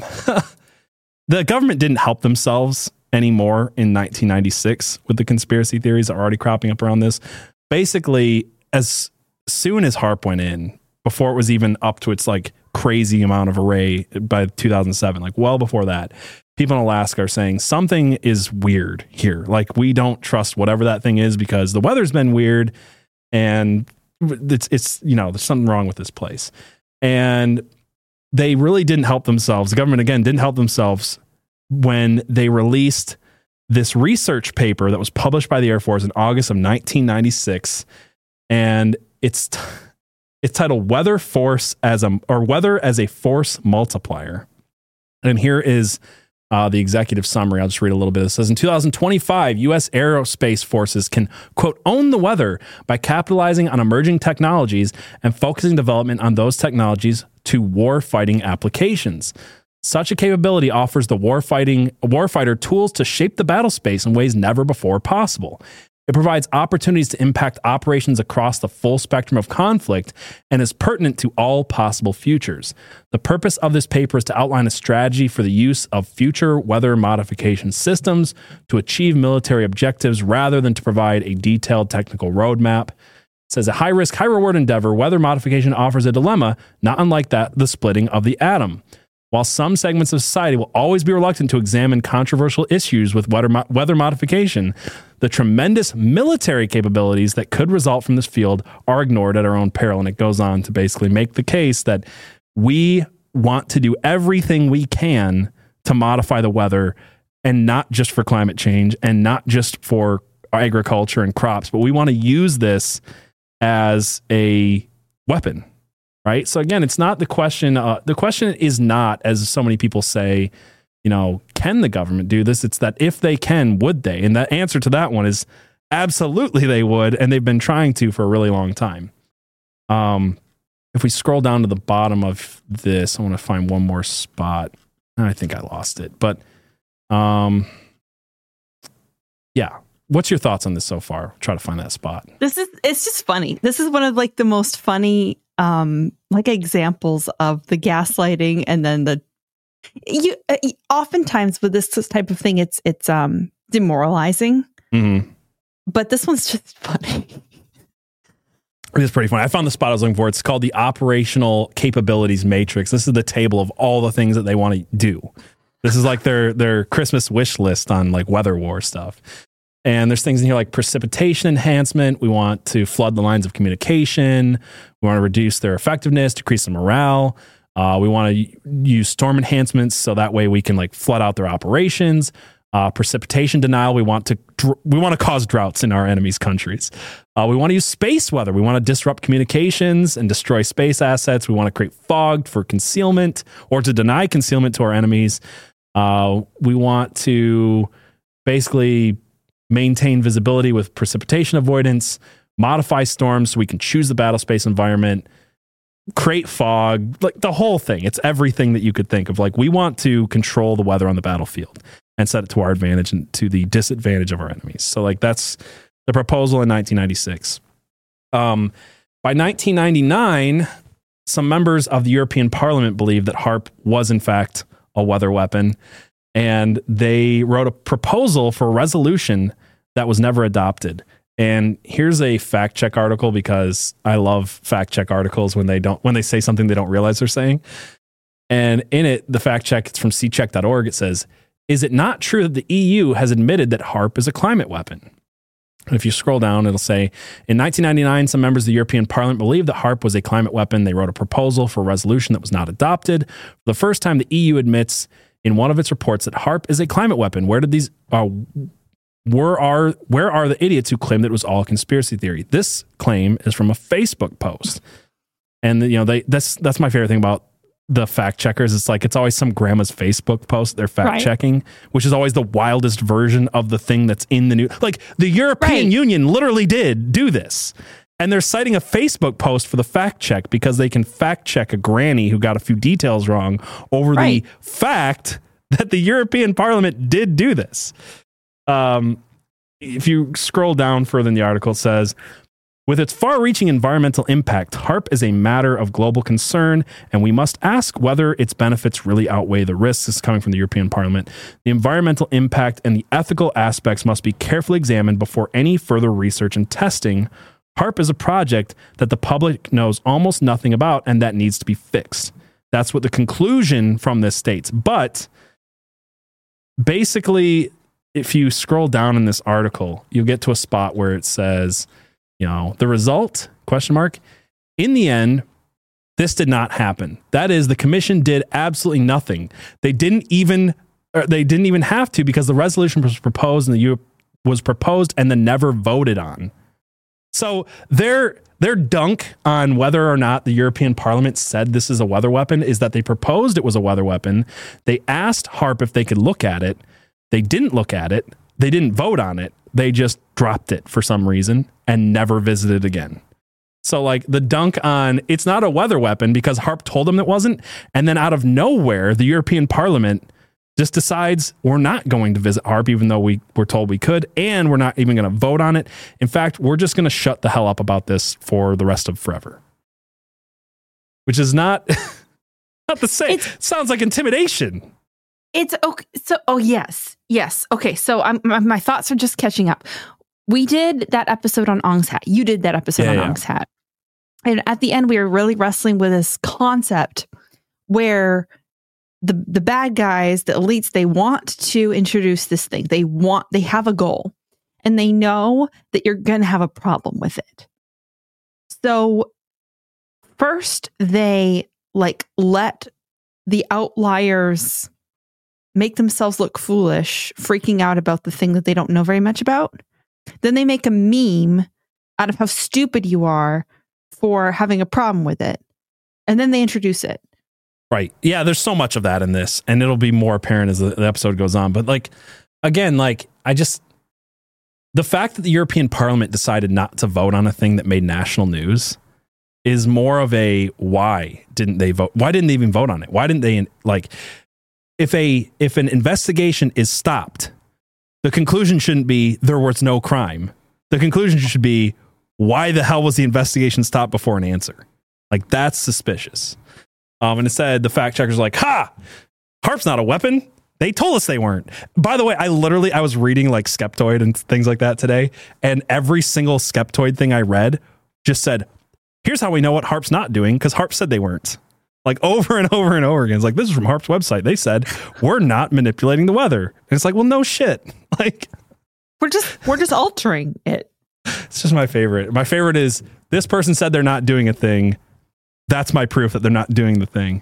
the government didn't help themselves anymore in nineteen ninety-six with the conspiracy theories that are already cropping up around this. Basically, as soon as HAARP went in, before it was even up to its like crazy amount of array by two thousand seven, like well before that, people in Alaska are saying something is weird here. Like, we don't trust whatever that thing is because the weather's been weird and it's, it's, you know, there's something wrong with this place. And they really didn't help themselves. The government, again, didn't help themselves when they released this research paper that was published by the Air Force in August of nineteen ninety-six. And it's, t- It's titled Weather Force as a or Weather as a Force Multiplier. And here is uh, the executive summary. I'll just read a little bit. It says, in two thousand twenty-five, U S aerospace forces can, quote, own the weather by capitalizing on emerging technologies and focusing development on those technologies to war-fighting applications. Such a capability offers the warfighting warfighter tools to shape the battle space in ways never before possible. It provides opportunities to impact operations across the full spectrum of conflict and is pertinent to all possible futures. The purpose of this paper is to outline a strategy for the use of future weather modification systems to achieve military objectives rather than to provide a detailed technical roadmap. It says, a high-risk, high-reward endeavor, weather modification offers a dilemma not unlike that the splitting of the atom. While some segments of society will always be reluctant to examine controversial issues with weather, mo- weather modification, the tremendous military capabilities that could result from this field are ignored at our own peril. And it goes on to basically make the case that we want to do everything we can to modify the weather, and not just for climate change and not just for agriculture and crops, but we want to use this as a weapon. Right. So again, it's not the question. Uh, the question is not, as so many people say, you know, can the government do this? It's that if they can, would they? And the answer to that one is absolutely they would. And they've been trying to for a really long time. Um, if we scroll down to the bottom of this, I want to find one more spot. I think I lost it. But um, yeah. What's your thoughts on this so far? Try to find that spot. This is, it's just funny. This is one of like the most funny, um, like examples of the gaslighting, and then the, you, uh, oftentimes with this, this type of thing, it's, it's, um, demoralizing, mm-hmm. but this one's just funny. It is pretty funny. I found the spot I was looking for. It's called the Operational Capabilities Matrix. This is the table of all the things that they want to do. This is like their, their Christmas wish list on like weather war stuff. And there's things in here like precipitation enhancement. We want to flood the lines of communication. We want to reduce their effectiveness, decrease the morale. Uh, we want to use storm enhancements so that way we can like flood out their operations. Uh, precipitation denial. We want to dr- we want to cause droughts in our enemies' countries. Uh, we want to use space weather. We want to disrupt communications and destroy space assets. We want to create fog for concealment or to deny concealment to our enemies. Uh, we want to basically maintain visibility with precipitation avoidance, modify storms so we can choose the battle space environment, create fog, like the whole thing. It's everything that you could think of. Like, we want to control the weather on the battlefield and set it to our advantage and to the disadvantage of our enemies. So like that's the proposal in nineteen ninety-six. Um, by nineteen ninety-nine, some members of the European Parliament believed that HAARP was in fact a weather weapon. And they wrote a proposal for a resolution that was never adopted. And here's a fact check article, because I love fact check articles when they don't when they say something they don't realize they're saying. And in it, the fact check, it's from c check dot org. It says, "Is it not true that the E U has admitted that HAARP is a climate weapon?" And if you scroll down, it'll say, in nineteen ninety-nine, some members of the European Parliament believed that HAARP was a climate weapon. They wrote a proposal for a resolution that was not adopted. For the first time, the E U admits in one of its reports that HAARP is a climate weapon. Where did these uh, where are where are the idiots who claimed that it was all a conspiracy theory? This claim is from a Facebook post, and you know they that's that's my favorite thing about the fact checkers. It's like it's always some grandma's Facebook post they're fact right. checking, which is always the wildest version of the thing that's in the news. Like the European right. Union literally did do this. And they're citing a Facebook post for the fact check because they can fact check a granny who got a few details wrong over right. the fact that the European Parliament did do this. Um, if you scroll down further in the article, it says, with its far-reaching environmental impact, HAARP is a matter of global concern, and we must ask whether its benefits really outweigh the risks. This is coming from the European Parliament. The environmental impact and the ethical aspects must be carefully examined before any further research and testing. HAARP is a project that the public knows almost nothing about and that needs to be fixed. That's what the conclusion from this states. But basically, if you scroll down in this article, you'll get to a spot where it says, you know, the result, question mark, in the end, this did not happen. That is, the commission did absolutely nothing. They didn't even, or they didn't even have to, because the resolution was proposed and the U was proposed and then never voted on. So their their dunk on whether or not the European Parliament said this is a weather weapon is that they proposed it was a weather weapon. They asked HAARP if they could look at it. They didn't look at it. They didn't vote on it. They just dropped it for some reason and never visited again. So like the dunk on it's not a weather weapon because HAARP told them it wasn't. And then out of nowhere, the European Parliament just decides we're not going to visit HAARP, even though we were told we could, and we're not even going to vote on it. In fact, we're just going to shut the hell up about this for the rest of forever. Which is not, not the same. It sounds like intimidation. It's okay. So, oh, yes. Yes. Okay. So I'm, my, my thoughts are just catching up. We did that episode on Ong's Hat. You did that episode yeah, on yeah. Ong's Hat. And at the end, we were really wrestling with this concept where the the bad guys, the elites, they want to introduce this thing. They want, they have a goal, and they know that you're going to have a problem with it. So first, they like let the outliers make themselves look foolish, freaking out about the thing that they don't know very much about. Then they make a meme out of how stupid you are for having a problem with it. And then they introduce it. Right. Yeah, there's so much of that in this, and it'll be more apparent as the, the episode goes on. But like, again, like I just, the fact that the European Parliament decided not to vote on a thing that made national news is more of a, why didn't they vote? Why didn't they even vote on it? Why didn't they, like, if a, if an investigation is stopped, the conclusion shouldn't be there was no crime. The conclusion should be, why the hell was the investigation stopped before an answer? Like, that's suspicious. Um, and instead, the fact checkers are like, ha, HAARP's not a weapon. They told us they weren't. By the way, I literally, I was reading like Skeptoid and things like that today. And every single Skeptoid thing I read just said, here's how we know what HAARP's not doing, because HAARP said they weren't. Like over and over and over again. It's like, this is from HAARP's website. They said, we're not manipulating the weather. And it's like, well, no shit. Like, we're just, we're just altering it. It's just my favorite. My favorite is, this person said they're not doing a thing. That's my proof that they're not doing the thing.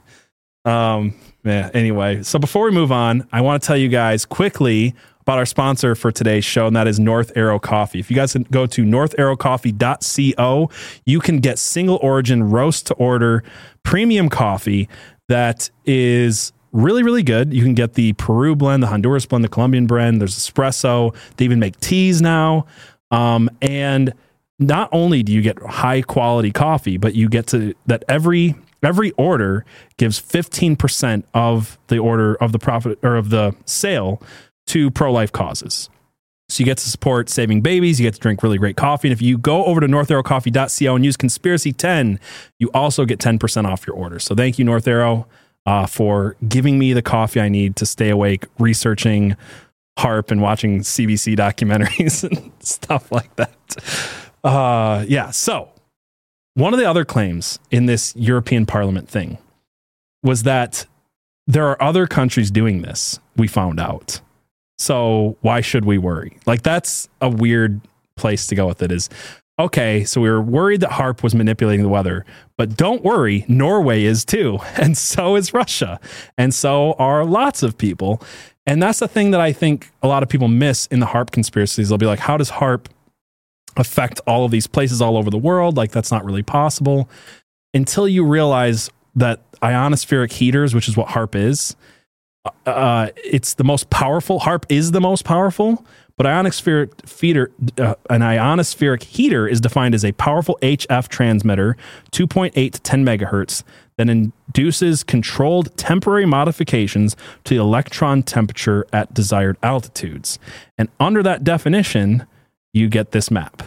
Um, yeah, anyway, so before we move on, I want to tell you guys quickly about our sponsor for today's show, and that is North Arrow Coffee. If you guys can go to north arrow coffee dot co, you can get single origin roast to order premium coffee that is really, really good. You can get the Peru blend, the Honduras blend, the Colombian blend. There's espresso. They even make teas now. Um, and not only do you get high quality coffee, but you get to that every every order gives fifteen percent of the order of the profit or of the sale to pro-life causes. So you get to support saving babies, you get to drink really great coffee. And if you go over to north arrow coffee dot co and use conspiracy ten, you also get ten percent off your order. So thank you, North Arrow, uh, for giving me the coffee I need to stay awake, researching HAARP and watching C B C documentaries and stuff like that. Uh, yeah. So one of the other claims in this European Parliament thing was that there are other countries doing this. We found out. So why should we worry? Like, that's a weird place to go with it is, okay, so we were worried that HAARP was manipulating the weather, but don't worry, Norway is too. And so is Russia. And so are lots of people. And that's the thing that I think a lot of people miss in the HAARP conspiracies. They'll be like, how does HAARP affect all of these places all over the world? Like, that's not really possible until you realize that ionospheric heaters, which is what HAARP is, uh, it's the most powerful. HAARP is the most powerful, but ionospheric feeder, uh, an ionospheric heater is defined as a powerful H F transmitter, two point eight to ten megahertz, that induces controlled temporary modifications to the electron temperature at desired altitudes. And under that definition, you get this map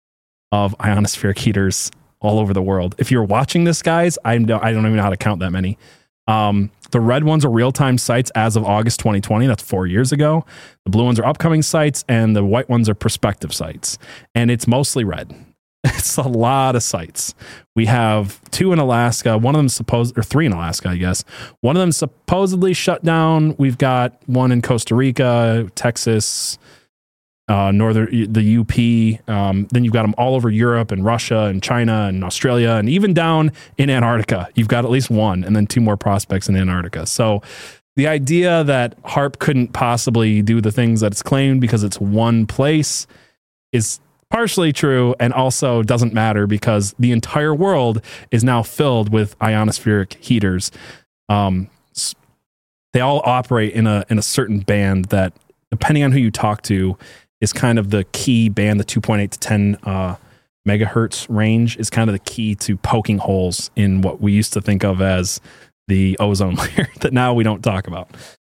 of ionospheric heaters all over the world. If you're watching this, guys, I don't, I don't even know how to count that many. Um, the red ones are real-time sites as of August twenty twenty. That's four years ago. The blue ones are upcoming sites, and the white ones are prospective sites. And it's mostly red. It's a lot of sites. We have two in Alaska. One of them supposed, or three in Alaska, I guess. One of them supposedly shut down. We've got one in Costa Rica, Texas, uh, northern the U P. Um, then you've got them all over Europe and Russia and China and Australia, and even down in Antarctica. You've got at least one, and then two more prospects in Antarctica. So the idea that HAARP couldn't possibly do the things that it's claimed because it's one place is partially true, and also doesn't matter because the entire world is now filled with ionospheric heaters. Um, they all operate in a in a certain band that, depending on who you talk to, is kind of the key band. The two point eight to ten uh, megahertz range is kind of the key to poking holes in what we used to think of as the ozone layer that now we don't talk about.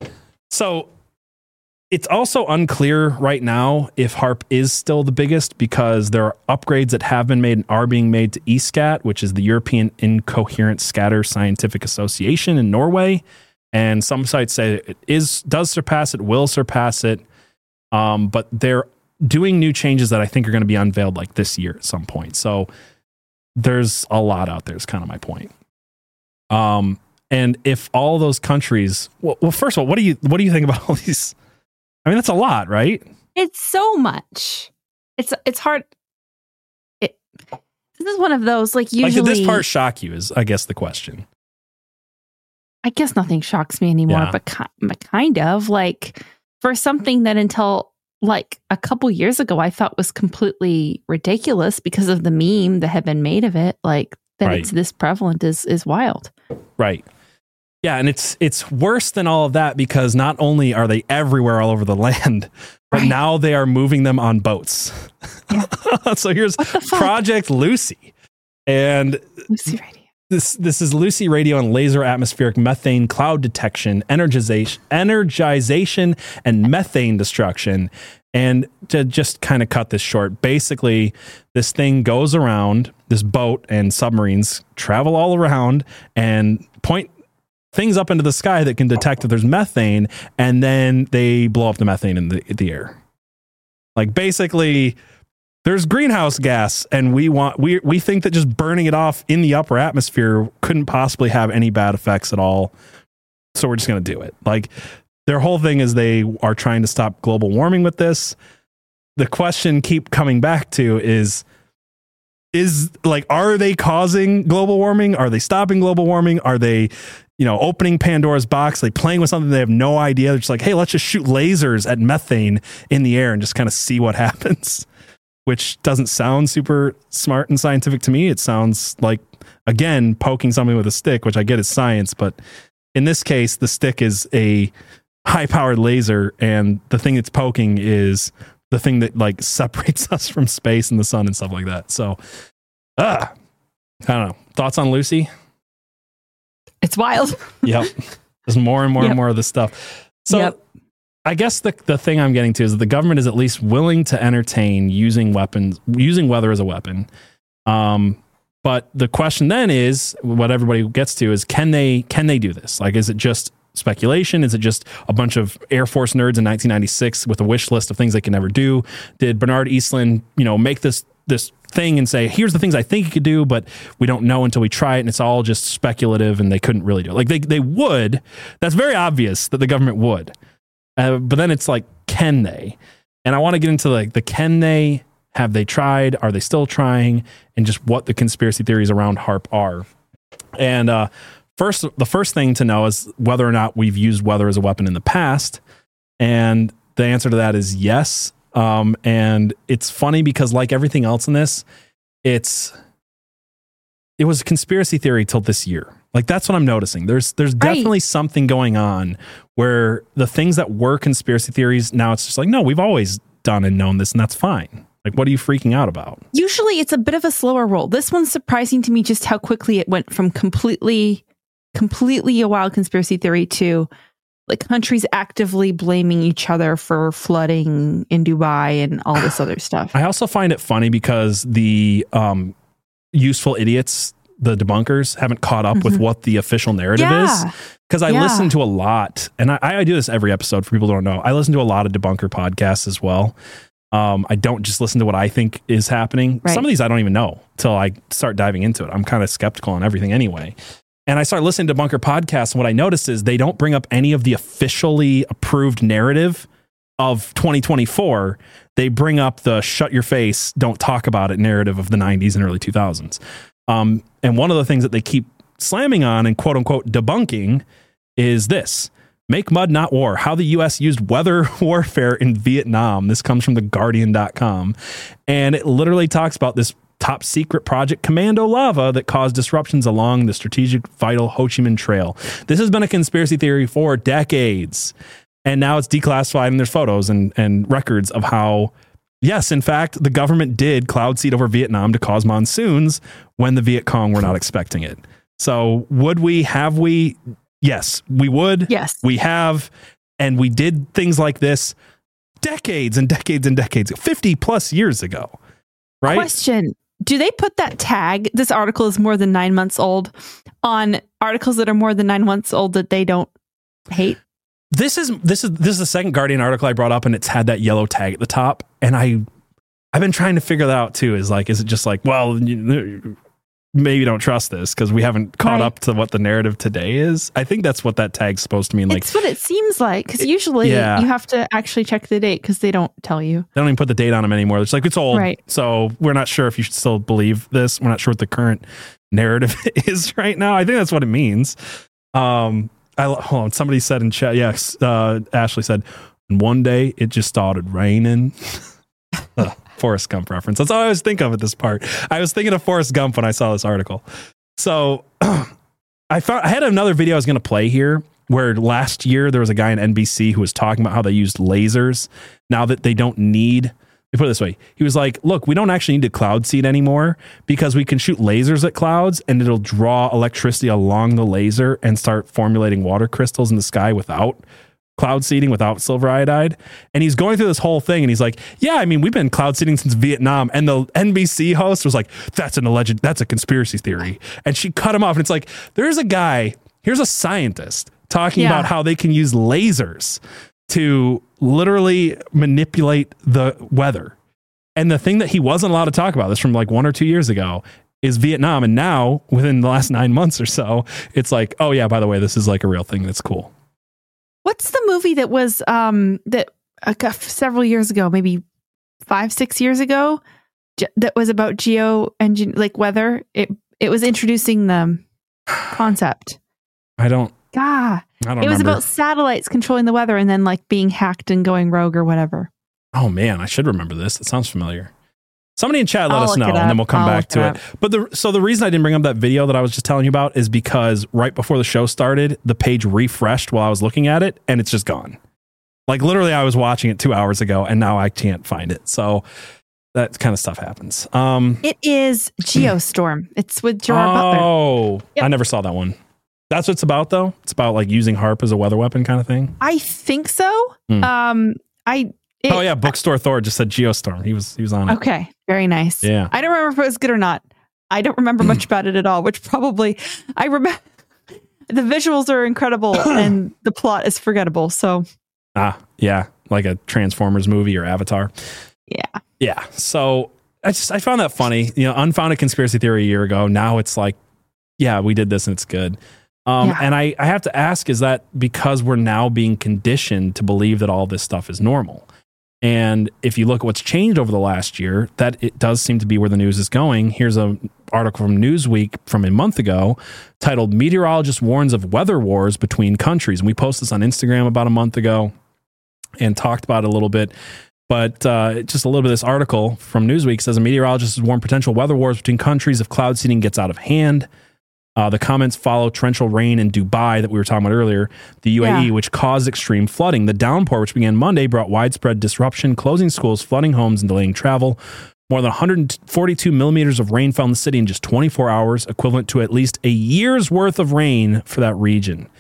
So it's also unclear right now if HAARP is still the biggest, because there are upgrades that have been made and are being made to E SCAT, which is the European Incoherent Scatter Scientific Association in Norway. And some sites say it is does surpass it, will surpass it. Um, but they're doing new changes that I think are going to be unveiled like this year at some point. So there's a lot out there is kind of my point. Um, And if all those countries, well, well, first of all, what do you what do you think about all these? I mean, that's a lot, right? It's so much. It's it's hard. It, this is one of those, like, usually... Like, did this part shock you is, I guess, the question. I guess nothing shocks me anymore, Yeah. but, ki- but kind of. Like, for something that until, like, a couple years ago, I thought was completely ridiculous because of the meme that had been made of it, like, that Right. it's this prevalent is is wild. Right. Yeah, and it's it's worse than all of that because not only are they everywhere all over the land, but Right. now they are moving them on boats. So here's Project Lucy. And Lucy Radio. This this is Lucy Radio and laser atmospheric methane cloud detection, energization, energization and methane destruction. And to just kind of cut this short, basically this thing goes around, this boat and submarines travel all around and point things up into the sky that can detect that there's methane, and then they blow up the methane in the, the air. Like, basically, there's greenhouse gas, and we want we we think that just burning it off in the upper atmosphere couldn't possibly have any bad effects at all. So we're just going to do it. Like, their whole thing is they are trying to stop global warming with this. The question keep coming back to is, is like, are they causing global warming? Are they stopping global warming? Are they, you know, opening Pandora's box, like playing with something they have no idea? They're just like, hey, let's just shoot lasers at methane in the air and just kind of see what happens, which doesn't sound super smart and scientific to me. It sounds like, again, poking something with a stick, which I get is science, but in this case, the stick is a high-powered laser, and the thing it's poking is the thing that, like, separates us from space and the sun and stuff like that. So, ah, I don't know. Thoughts on Lucy? It's wild. Yep. There's more and more Yep. and more of this stuff. So Yep. I guess the the thing I'm getting to is that the government is at least willing to entertain using weapons, using weather as a weapon. Um, but the question then is, what everybody gets to is, can they can they do this? Like, is it just speculation? Is it just a bunch of Air Force nerds in nineteen ninety-six with a wish list of things they can never do? Did Bernard Eastland, you know, make this this thing and say, here's the things I think you could do, but we don't know until we try it, and it's all just speculative, and they couldn't really do it? Like, they they would. That's very obvious that the government would. Uh, but then it's like, can they? And I want to get into like the can they, have they tried, are they still trying, and just what the conspiracy theories around HAARP are. And uh, first, the first thing to know is whether or not we've used weather as a weapon in the past. And the answer to that is yes. Um, and it's funny because, like everything else in this, it's it was a conspiracy theory till this year. Like, that's what I'm noticing. There's there's definitely Right. something going on where the things that were conspiracy theories, now it's just like, no, we've always done and known this, and that's fine. Like, what are you freaking out about? Usually it's a bit of a slower roll. This one's surprising to me just how quickly it went from completely, completely a wild conspiracy theory to like countries actively blaming each other for flooding in Dubai and all this other stuff. I also find it funny because the um, useful idiots, the debunkers, haven't caught up with Mhm. what the official narrative Yeah. is. Because I Yeah. listen to a lot, and I, I do this every episode for people who don't know. I listen to a lot of debunker podcasts as well. Um, I don't just listen to what I think is happening. Right. Some of these I don't even know till I start diving into it. I'm kind of skeptical on everything anyway. And I start listening to bunker podcasts, and what I notice is they don't bring up any of the officially approved narrative of twenty twenty-four. They bring up the shut your face, don't talk about it narrative of the nineties and early two thousands. Um, and one of the things that they keep slamming on and quote unquote debunking is this: Make Mud Not War, how the U S used weather warfare in Vietnam. This comes from the guardian dot com. And it literally talks about this top secret project, Commando Lava, that caused disruptions along the strategic vital Ho Chi Minh Trail. This has been a conspiracy theory for decades. And now it's declassified, and there's photos and, and records of how, yes, in fact, the government did cloud seed over Vietnam to cause monsoons when the Viet Cong were not expecting it. So would we, have we? Yes, we would. Yes. We have. And we did things like this decades and decades and decades, fifty plus years ago. Right? Question. Do they put that tag, this article is more than nine months old, on articles that are more than nine months old that they don't hate? This is this is this is the second Guardian article I brought up, and it's had that yellow tag at the top. And I I've been trying to figure that out too. Is like, is it just like, well, you, maybe don't trust this because we haven't caught Right. up to what the narrative today is. I think that's what that tag's supposed to mean. Like, It's what it seems like because usually yeah. you have to actually check the date because they don't tell you. they don't even put the date on them anymore. It's like, it's old. Right. So we're not sure if you should still believe this. We're not sure what the current narrative is right now. I think that's what it means. Um, I hold on. Somebody said in chat, yes, uh, Ashley said, one day it just started raining. uh, Forrest Gump reference. That's all I always think of at this part. I was thinking of Forrest Gump when I saw this article. So I found I had another video I was going to play here where last year there was a guy in N B C who was talking about how they used lasers now that they don't need. Let me put it this way. He was like, look, we don't actually need to cloud seed anymore because we can shoot lasers at clouds and it'll draw electricity along the laser and start formulating water crystals in the sky without cloud seeding, without silver iodide. And he's going through this whole thing and he's like, yeah, I mean, we've been cloud seeding since Vietnam. And the N B C host was like, that's an alleged, that's a conspiracy theory. And she cut him off. And it's like, there's a guy, here's a scientist talking Yeah. about how they can use lasers to literally manipulate the weather. And the thing that he wasn't allowed to talk about, this from like one or two years ago, is Vietnam. And now within the last nine months or so, it's like, oh yeah, by the way, this is like a real thing. That's cool. What's the movie that was um that uh, several years ago, maybe five, six years ago, ge- that was about geo engine like weather? It it was introducing the concept. I don't, God, I don't it was remember. about satellites controlling the weather and then like being hacked and going rogue or whatever. Oh man, I should remember this. It sounds familiar. Somebody in chat let I'll us look know, it and then up. we'll come I'll back look to it it. But the so the reason I didn't bring up that video that I was just telling you about is because right before the show started, the page refreshed while I was looking at it, and it's just gone. Like literally, I was watching it two hours ago, and now I can't find it. So that kind of stuff happens. Um, It is Geostorm. It's with Gerard Butler. oh, Yep. I never saw that one. That's what it's about, though. It's about like using HARP as a weather weapon, kind of thing. I think so. Hmm. Um, I it, oh yeah, Bookstore Thor just said Geostorm. He was he was on it. Okay, very nice. Yeah. I don't remember if it was good or not. I don't remember much about it at all, which probably I remember. The visuals are incredible and the plot is forgettable. So Ah, yeah, like a Transformers movie or Avatar. yeah, Yeah. So I just I found that funny. You know, unfounded conspiracy theory a year ago. Now it's like, yeah, we did this and it's good. Um, Yeah. And I, I have to ask, is that because we're now being conditioned to believe that all this stuff is normal? And if you look at what's changed over the last year, that it does seem to be where the news is going. Here's an article from Newsweek from a month ago titled Meteorologist Warns of Weather Wars Between Countries. And we posted this on Instagram about a month ago and talked about it a little bit. But uh, just a little bit of this article from Newsweek says a meteorologist has warned potential weather wars between countries if cloud seeding gets out of hand. Uh, the comments follow torrential rain in Dubai that we were talking about earlier, the U A E, Yeah. which caused extreme flooding. The downpour, which began Monday, brought widespread disruption, closing schools, flooding homes, and delaying travel. More than one hundred forty-two millimeters of rain fell in the city in just twenty-four hours, equivalent to at least a year's worth of rain for that region.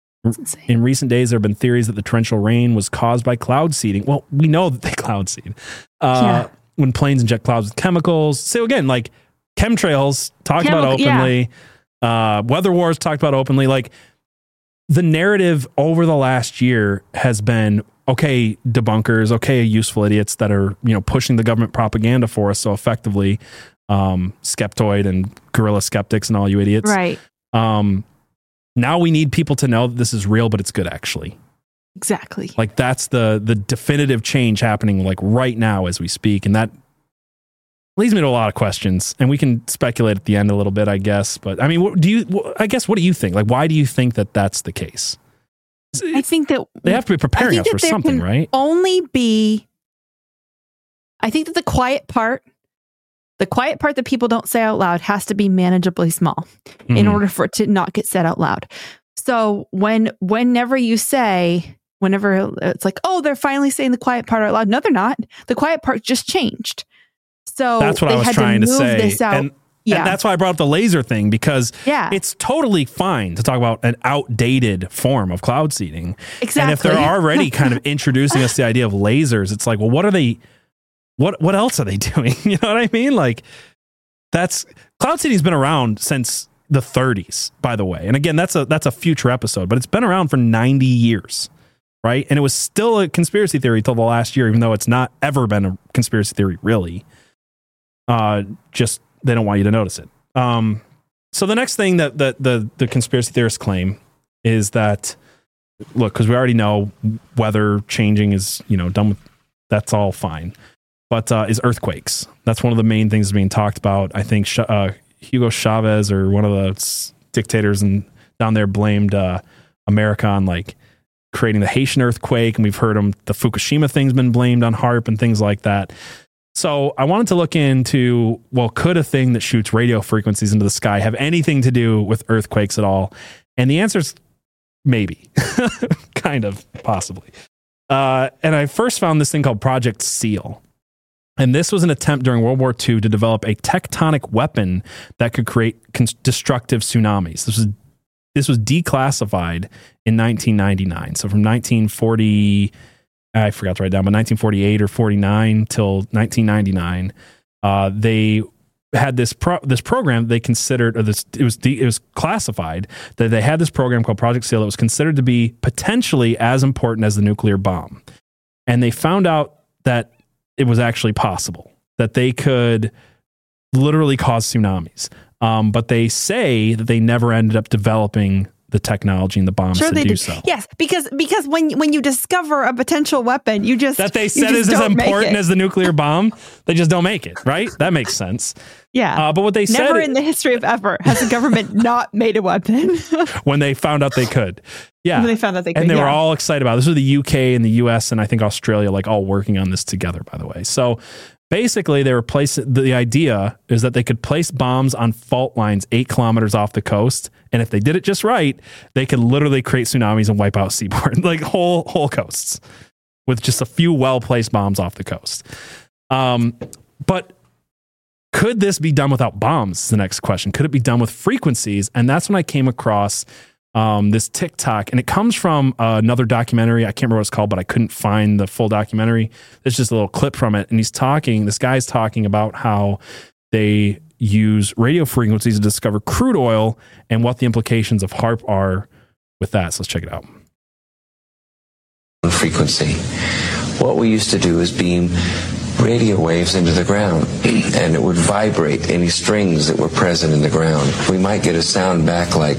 In recent days, there have been theories that the torrential rain was caused by cloud seeding. Well, we know that they cloud seed. Uh, Yeah. When planes inject clouds with chemicals. So again, like chemtrails talked about Chemical- yeah. openly. Uh, weather wars talked about openly. Like the narrative over the last year has been, okay, debunkers, okay, useful idiots that are, you know, pushing the government propaganda for us so effectively. Um, skeptoid and guerrilla skeptics and all you idiots. right, Um, now we need people to know that this is real, but it's good actually. exactly. Like that's the the definitive change happening like right now as we speak, and that leads me to a lot of questions. And we can speculate at the end a little bit, I guess. But I mean, what do you? What, I guess what do you think? Like, why do you think that that's the case? I think that They have to be I preparing think us that for there something, can right? Only be. I think that the quiet part, the quiet part that people don't say out loud, has to be manageably small in Mhm. order for it to not get said out loud. So when whenever you say, whenever it's like, oh, they're finally saying the quiet part out loud. No, they're not. The quiet part just changed. So That's what they I was had trying to, move say. This out. And, yeah, and that's why I brought up the laser thing, because yeah, it's totally fine to talk about an outdated form of cloud seeding. exactly. And if they're already kind of introducing us to the idea of lasers, it's like, well, what are they, what, what else are they doing? You know what I mean? Like that's cloud seeding has been around since the thirties, by the way. And again, that's a, that's a future episode, but it's been around for ninety years. Right. And it was still a conspiracy theory till the last year, even though it's not ever been a conspiracy theory, really. Uh, just, they don't want you to notice it. Um, So the next thing that the, the, the conspiracy theorists claim is that, look, because we already know weather changing is, you know, done with, that's all fine. But uh, is earthquakes. That's one of the main things being talked about. I think uh, Hugo Chavez or one of the dictators and down there blamed uh, America on like creating the Haitian earthquake. And we've heard them, the Fukushima thing's been blamed on HAARP and things like that. So I wanted to look into, well, could a thing that shoots radio frequencies into the sky have anything to do with earthquakes at all? And the answer is maybe, kind of, possibly. Uh, and I first found this thing called Project SEAL. And this was an attempt during World War Two to develop a tectonic weapon that could create con- destructive tsunamis. This was this was declassified in nineteen ninety-nine. So from nineteen forty, I forgot to write down, but nineteen forty-eight or forty-nine till nineteen ninety-nine, uh, they had this pro- this program they considered, or this it was de- it was classified that they had this program called Project SEAL that was considered to be potentially as important as the nuclear bomb. And they found out that it was actually possible that they could literally cause tsunamis. Um, but they say that they never ended up developing the technology and the bombs sure to they do did. so. Yes, because because when when you discover a potential weapon, you just that they said is as important as the nuclear bomb, they just don't make it, right? That makes sense. Yeah. Uh, but what they said, never in the history of ever has the government not made a weapon. when they found out they could. Yeah. When they found out they could. And they yeah. were all excited about it. This was the U K and the U S and I think Australia, like all working on this together, by the way. So basically they were placing, the idea is that they could place bombs on fault lines eight kilometers off the coast. And if they did it just right, they could literally create tsunamis and wipe out seaboard, like whole, whole coasts with just a few well-placed bombs off the coast. Um, but could this be done without bombs? Is the next question. Could it be done with frequencies? And that's when I came across um, this TikTok, and it comes from uh, another documentary. I can't remember what it's called, but I couldn't find the full documentary. There's just a little clip from it. And he's talking, this guy's talking about how they use radio frequencies to discover crude oil and what the implications of HAARP are with that. So let's check it out. Frequency. What we used to do is beam radio waves into the ground, and it would vibrate any strings that were present in the ground. We might get a sound back like,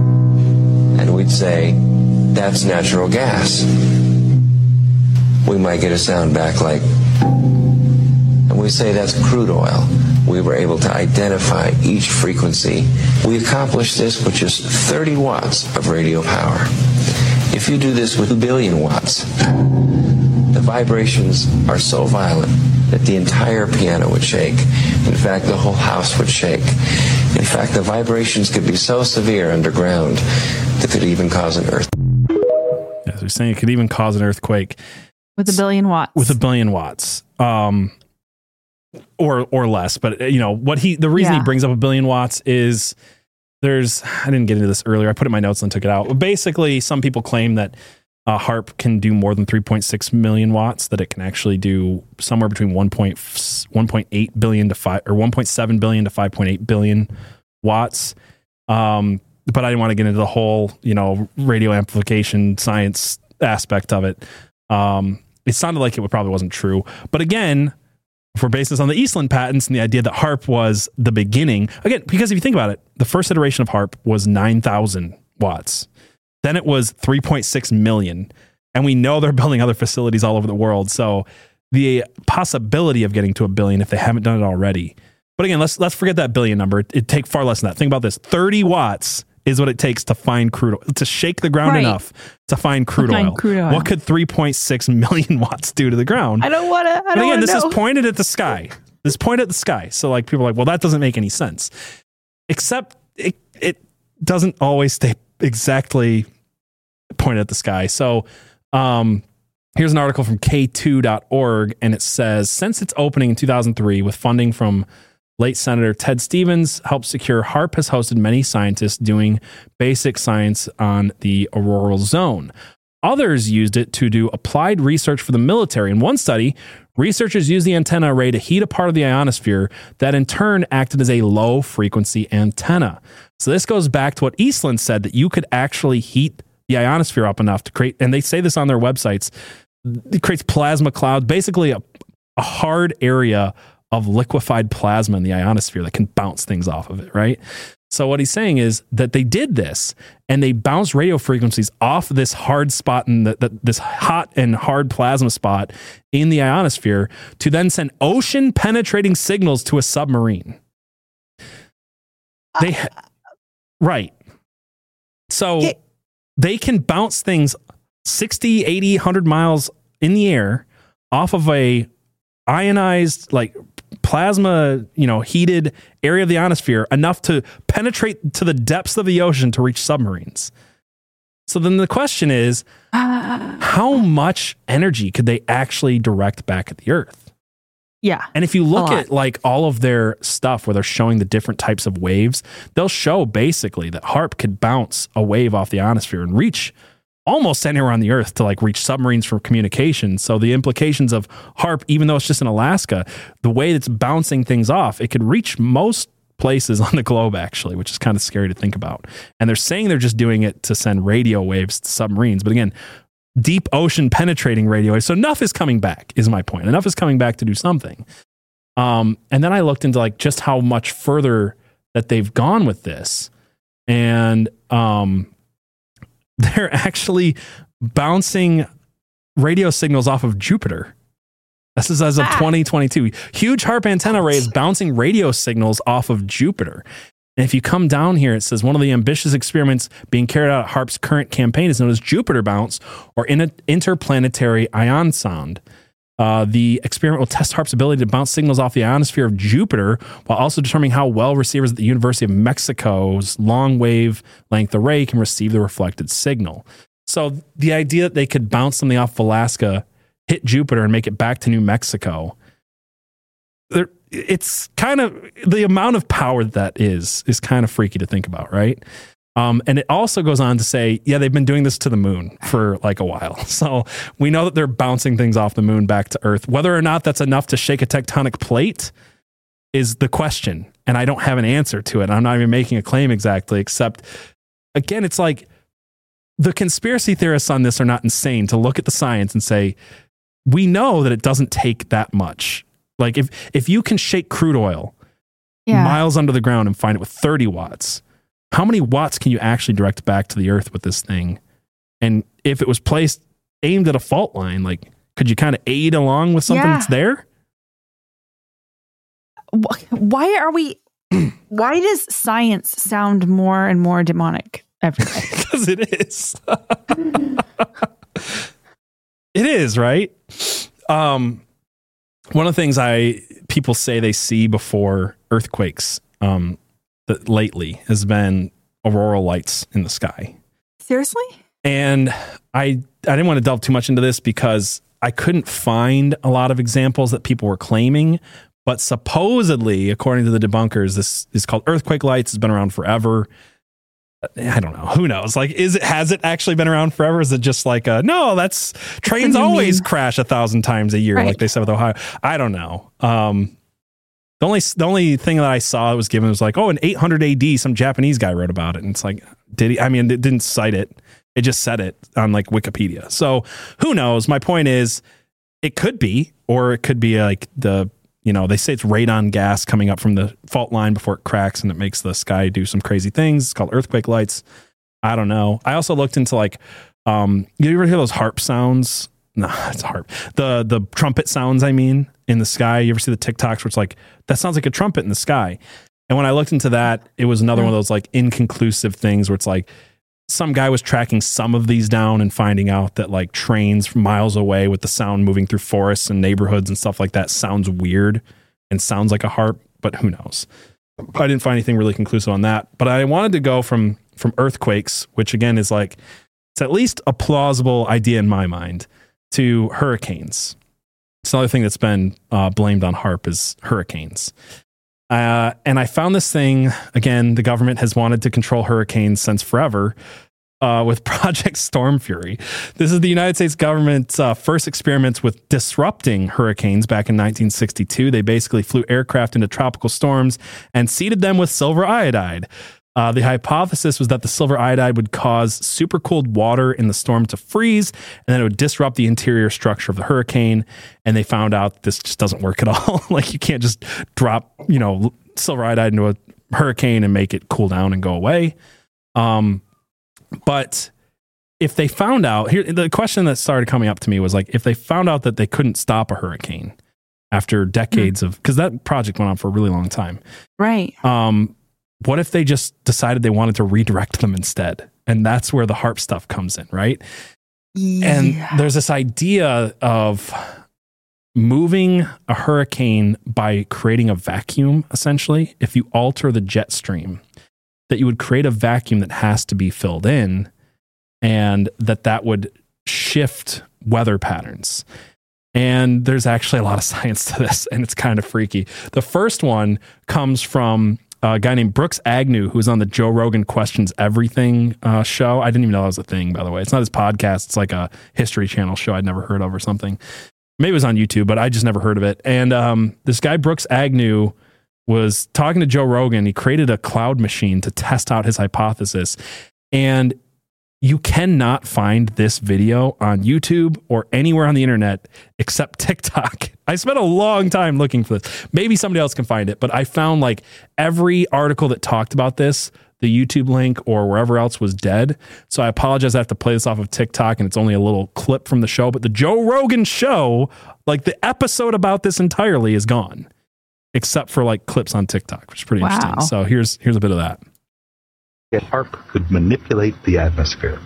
and we'd say, that's natural gas. We might get a sound back like, and we say that's crude oil. We were able to identify each frequency. We accomplished this with just thirty watts of radio power. If you do this with a billion watts, the vibrations are so violent that the entire piano would shake. In fact, the whole house would shake. In fact, the vibrations could be so severe underground that could even cause an earthquake. Yeah, so he's saying it could even cause an earthquake. With a billion watts. With a billion watts. Um, or or less. But, you know, what he the reason Yeah. he brings up a billion watts is there's, I didn't get into this earlier. I put it in my notes and took it out. But basically, some people claim that uh, HAARP can do more than three point six million watts, that it can actually do somewhere between one point eight billion to five, or one point seven billion to five point eight billion watts. Um, but I didn't want to get into the whole, you know, radio amplification science aspect of it. Um, it sounded like it probably wasn't true. But again, if we're based this on the Eastland patents and the idea that HAARP was the beginning, again, because if you think about it, the first iteration of HAARP was nine thousand watts. Then it was three point six million. And we know they're building other facilities all over the world. So the possibility of getting to a billion, if they haven't done it already. But again, let's let's forget that billion number. It'd it take far less than that. Think about this. thirty watts is what it takes to find crude oil, to shake the ground Right. enough to find crude, find oil. crude oil. What could three point six million watts do to the ground? I don't want to. I But don't again, want to this know. is pointed at the sky. This is pointed at the sky. So like people are like, well, that doesn't make any sense. Except it it doesn't always stay exactly pointed at the sky. So um, here's an article from K two dot org, and it says, since its opening in two thousand three with funding from late Senator Ted Stevens, helped secure, HAARP has hosted many scientists doing basic science on the auroral zone. Others used it to do applied research for the military. In one study, researchers used the antenna array to heat a part of the ionosphere that in turn acted as a low frequency antenna. So this goes back to what Eastland said, that you could actually heat the ionosphere up enough to create, and they say this on their websites, it creates plasma clouds, basically a, a hard area of liquefied plasma in the ionosphere that can bounce things off of it, right? So what he's saying is that they did this and they bounced radio frequencies off this hard spot in the, the, this hot and hard plasma spot in the ionosphere to then send ocean penetrating signals to a submarine. They, uh, right. So it, they can bounce things sixty, eighty, one hundred miles in the air off of a ionized, like plasma, you know, heated area of the ionosphere enough to penetrate to the depths of the ocean to reach submarines. So then the question is, uh, how much energy could they actually direct back at the Earth? Yeah. And if you look at like all of their stuff where they're showing the different types of waves, they'll show basically that HAARP could bounce a wave off the ionosphere and reach almost anywhere on the Earth to like reach submarines for communication. So the implications of HAARP, even though it's just in Alaska, the way it's bouncing things off, it could reach most places on the globe actually, which is kind of scary to think about. And they're saying they're just doing it to send radio waves to submarines. But again, deep ocean penetrating radio waves. So enough is coming back is my point. Enough is coming back to do something. Um, and then I looked into like just how much further that they've gone with this. And, um, they're actually bouncing radio signals off of Jupiter. This is as of ah. twenty twenty-two. Huge HAARP antenna array is bouncing radio signals off of Jupiter. And if you come down here, it says one of the ambitious experiments being carried out at HAARP's current campaign is known as Jupiter Bounce or Interplanetary Ion Sound. Uh, the experiment will test HAARP's ability to bounce signals off the ionosphere of Jupiter while also determining how well receivers at the University of Mexico's long wavelength array can receive the reflected signal. So the idea that they could bounce something off of Alaska, hit Jupiter, and make it back to New Mexico, it's kind of the amount of power that is is kind of freaky to think about, right? Um, and it also goes on to say, yeah, they've been doing this to the moon for like a while. So we know that they're bouncing things off the moon back to Earth. Whether or not that's enough to shake a tectonic plate is the question. And I don't have an answer to it. I'm not even making a claim exactly, except, again, it's like the conspiracy theorists on this are not insane to look at the science and say, we know that it doesn't take that much. Like if, if you can shake crude oil yeah. miles under the ground and find it with thirty watts, how many watts can you actually direct back to the Earth with this thing? And if it was placed aimed at a fault line, like, could you kind of aid along with something yeah. that's there? Why are we, why does science sound more and more demonic every day? Because it is. It is, right? Um, one of the things I, people say they see before earthquakes, um, that lately has been auroral lights in the sky. Seriously? And I I didn't want to delve too much into this because I couldn't find a lot of examples that people were claiming, but supposedly, according to the debunkers, this is called earthquake lights. It's been around forever. I don't know. Who knows? Like, is it, has it actually been around forever? Is it just like a, no, that's trains always mean? crash a thousand times a year, right. like they said with Ohio. I don't know. Um, The only the only thing that I saw that was given was like, oh, in eight hundred A D, some Japanese guy wrote about it. And it's like, did he? I mean, it didn't cite it. It just said it on like Wikipedia. So who knows? My point is, it could be, or it could be like the, you know, they say it's radon gas coming up from the fault line before it cracks and it makes the sky do some crazy things. It's called earthquake lights. I don't know. I also looked into like, um, you ever hear those HAARP sounds? No, it's HAARP. The the trumpet sounds, I mean, in the sky. You ever see the TikToks where it's like, that sounds like a trumpet in the sky. And when I looked into that, it was another one of those like inconclusive things where it's like some guy was tracking some of these down and finding out that like trains from miles away with the sound moving through forests and neighborhoods and stuff like that sounds weird and sounds like a HAARP, but who knows? I didn't find anything really conclusive on that. But I wanted to go from from earthquakes, which again is like, it's at least a plausible idea in my mind, to hurricanes. It's another thing that's been uh, blamed on HAARP is hurricanes. Uh, and I found this thing, again, the government has wanted to control hurricanes since forever uh, with Project Storm Fury. This is the United States government's uh, first experiments with disrupting hurricanes back in nineteen sixty-two. They basically flew aircraft into tropical storms and seeded them with silver iodide. Uh, the hypothesis was that the silver iodide would cause supercooled water in the storm to freeze, and then it would disrupt the interior structure of the hurricane. And they found out this just doesn't work at all. Like, you can't just drop, you know, silver iodide into a hurricane and make it cool down and go away. Um, but if they found out here, the question that started coming up to me was like, if they found out that they couldn't stop a hurricane after decades mm. of, because that project went on for a really long time. Right. Um, what if they just decided they wanted to redirect them instead? And that's where the HAARP stuff comes in, right? Yeah. And there's this idea of moving a hurricane by creating a vacuum, essentially. If you alter the jet stream, that you would create a vacuum that has to be filled in, and that that would shift weather patterns. And there's actually a lot of science to this, and it's kind of freaky. The first one comes from a guy named Brooks Agnew, who's on the Joe Rogan Questions Everything uh, show. I didn't even know that was a thing, by the way. It's not his podcast. It's like a History Channel show I'd never heard of or something. Maybe it was on YouTube, but I just never heard of it. And um, this guy, Brooks Agnew, was talking to Joe Rogan. He created a cloud machine to test out his hypothesis. And you cannot find this video on YouTube or anywhere on the internet except TikTok. I spent a long time looking for this. Maybe somebody else can find it, but I found like every article that talked about this, the YouTube link or wherever else was dead. So I apologize. I have to play this off of TikTok and it's only a little clip from the show, but the Joe Rogan show, like the episode about this entirely is gone, except for like clips on TikTok, which is pretty wow. interesting. So here's, here's a bit of that. HAARP could manipulate the atmosphere.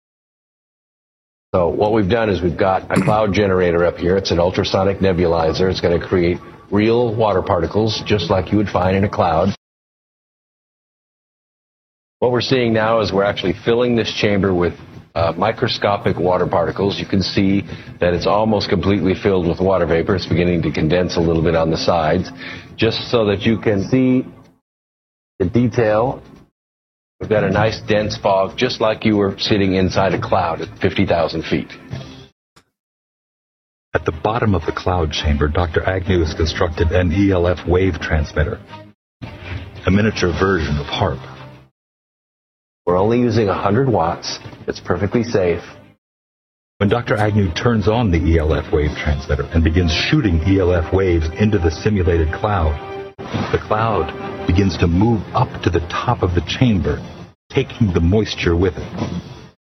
So what we've done is we've got a cloud generator up here. It's an ultrasonic nebulizer. It's going to create real water particles, just like you would find in a cloud. What we're seeing now is we're actually filling this chamber with uh, microscopic water particles. You can see that it's almost completely filled with water vapor. It's beginning to condense a little bit on the sides, just so that you can see the detail. We've got a nice dense fog, just like you were sitting inside a cloud at fifty thousand feet. At the bottom of the cloud chamber, Doctor Agnew has constructed an E L F wave transmitter, a miniature version of HAARP. We're only using one hundred watts. It's perfectly safe. When Doctor Agnew turns on the E L F wave transmitter and begins shooting E L F waves into the simulated cloud, the cloud begins to move up to the top of the chamber, taking the moisture with it.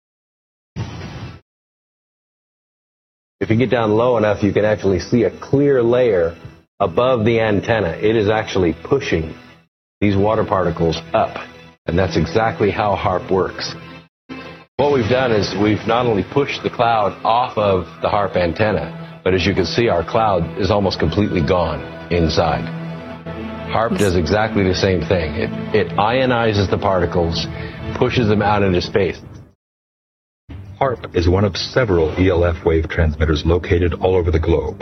If you get down low enough, you can actually see a clear layer above the antenna. It is actually pushing these water particles up, and that's exactly how HAARP works. What we've done is we've not only pushed the cloud off of the HAARP antenna, but as you can see, our cloud is almost completely gone inside. HAARP does exactly the same thing. It, it ionizes the particles, pushes them out into space. HAARP is one of several E L F wave transmitters located all over the globe.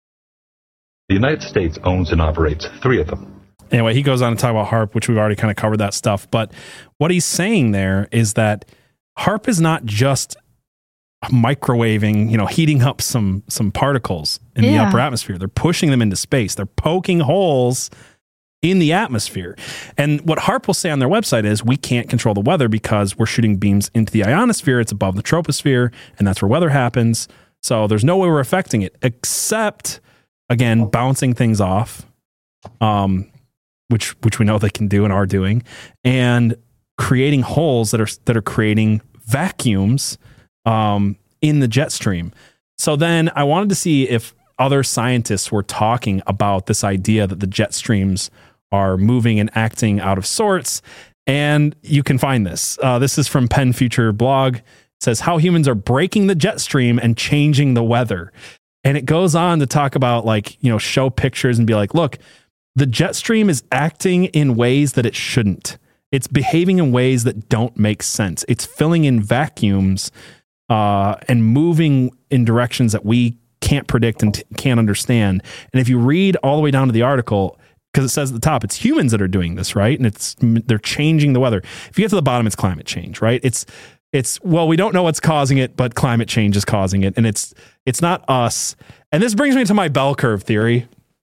The United States owns and operates three of them. Anyway, he goes on to talk about HAARP, which we've already kind of covered that stuff. But what he's saying there is that HAARP is not just microwaving, you know, heating up some some particles in yeah. the upper atmosphere. They're pushing them into space. They're poking holes in the atmosphere. And what HAARP will say on their website is we can't control the weather because we're shooting beams into the ionosphere. It's above the troposphere, and that's where weather happens. So there's no way we're affecting it except, again, bouncing things off, um, which which we know they can do and are doing, and creating holes that are that are creating vacuums um, in the jet stream. So then I wanted to see if other scientists were talking about this idea that the jet streams are moving and acting out of sorts. And you can find this. Uh, this is from Penn Future blog. It says how humans are breaking the jet stream and changing the weather. And it goes on to talk about, like, you know, show pictures and be like, look, the jet stream is acting in ways that it shouldn't. It's behaving in ways that don't make sense. It's filling in vacuums uh, and moving in directions that we can't predict and t- can't understand. And if you read all the way down to the article, because it says at the top, it's humans that are doing this, right? And it's they're changing the weather. If you get to the bottom, it's climate change, right? It's it's well, we don't know what's causing it, but climate change is causing it, and it's it's not us. And this brings me to my bell curve theory.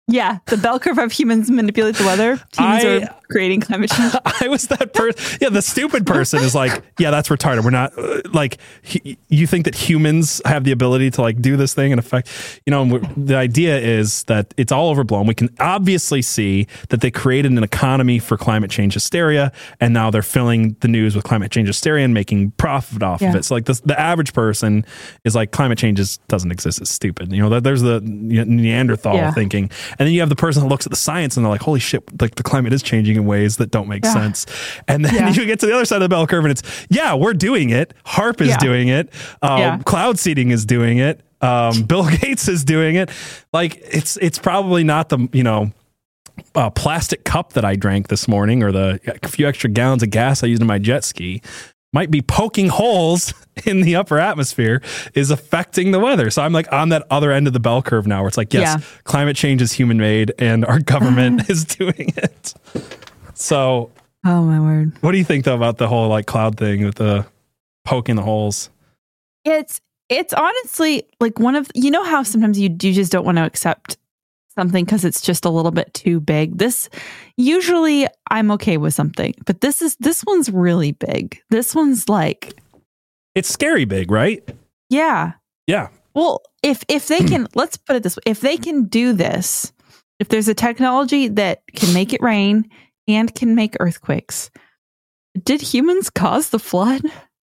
Yeah, the bell curve of humans manipulate the weather. Humans I, are creating climate change. I was that person. Yeah, the stupid person is like, yeah, that's retarded. We're not uh, like he, you think that humans have the ability to like do this thing and affect. You know, the idea is that it's all overblown. We can obviously see that they created an economy for climate change hysteria, and now they're filling the news with climate change hysteria and making profit off Yeah. of it. So like the the average person is like, climate change is, doesn't exist. It's stupid. You know, that there's the Neanderthal Yeah. thinking. And then you have the person that looks at the science and they're like, holy shit, like the climate is changing in ways that don't make Yeah. sense. And then Yeah. you get to the other side of the bell curve and it's, yeah, we're doing it. HARP is Yeah. doing it. Um, Yeah. Cloud seeding is doing it. Um, Bill Gates is doing it. Like it's, it's probably not the, you know, uh, plastic cup that I drank this morning or the a few extra gallons of gas I used in my jet ski. Might be poking holes in the upper atmosphere is affecting the weather. So I'm like on that other end of the bell curve now where it's like, yes, Yeah. climate change is human made and our government is doing it. So Oh my word. what do you think though about the whole like cloud thing with the poking the holes? It's it's honestly like one of you know how sometimes you you just don't want to accept something because it's just a little bit too big. This usually I'm okay with something, but this is this one's really big. This one's like It's scary big, right? yeah. Yeah. Well, if if they can let's put it this way, if they can do this, if there's a technology that can make it rain and can make earthquakes, did humans cause the flood?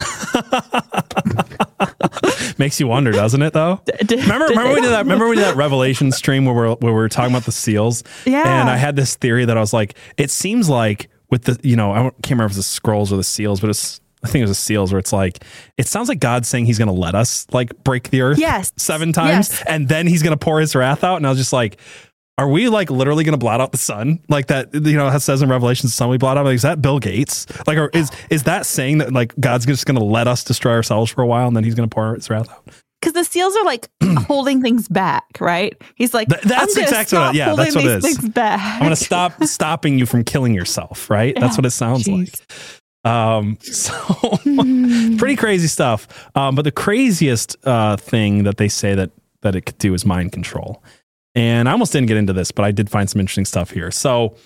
Makes you wonder, doesn't it? Though. Did, Remember, did remember they? we did that. Remember we did that Revelation stream where we're where we were talking about the seals. Yeah. And I had this theory that I was like, it seems like with the, you know, I can't remember if it was the scrolls or the seals, but it's I think it was the seals where it's like, it sounds like God's saying He's going to let us like break the earth Yes. seven times, Yes. and then He's going to pour His wrath out. And I was just like, are we like literally going to blot out the sun like that? You know, it says in Revelation, the sun we blot out. Like, is that Bill Gates? Like, or is is that saying that like God's just going to let us destroy ourselves for a while and then He's going to pour His wrath out? Because the seals are like holding things back, right? He's like, Th- that's I'm gonna exactly what. stop I, yeah, holding that's what it these is. things back. I'm going to stop stopping you from killing yourself. Right? That's Yeah. what it sounds Jeez. like. Um, so pretty crazy stuff. Um, but the craziest uh, thing that they say that that it could do is mind control. And I almost didn't get into this, but I did find some interesting stuff here. So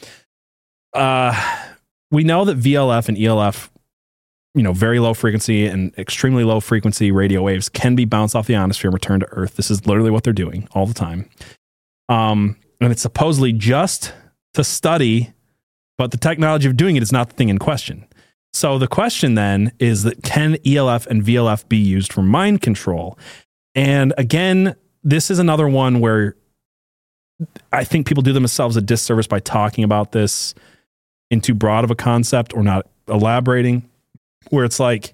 uh, we know that V L F and E L F, you know, very low frequency and extremely low frequency radio waves can be bounced off the ionosphere and returned to Earth. This is literally what they're doing all the time. Um, and it's supposedly just to study, but the technology of doing it is not the thing in question. So the question then is that can E L F and V L F be used for mind control? And again, this is another one where I think people do themselves a disservice by talking about this in too broad of a concept or not elaborating, where it's like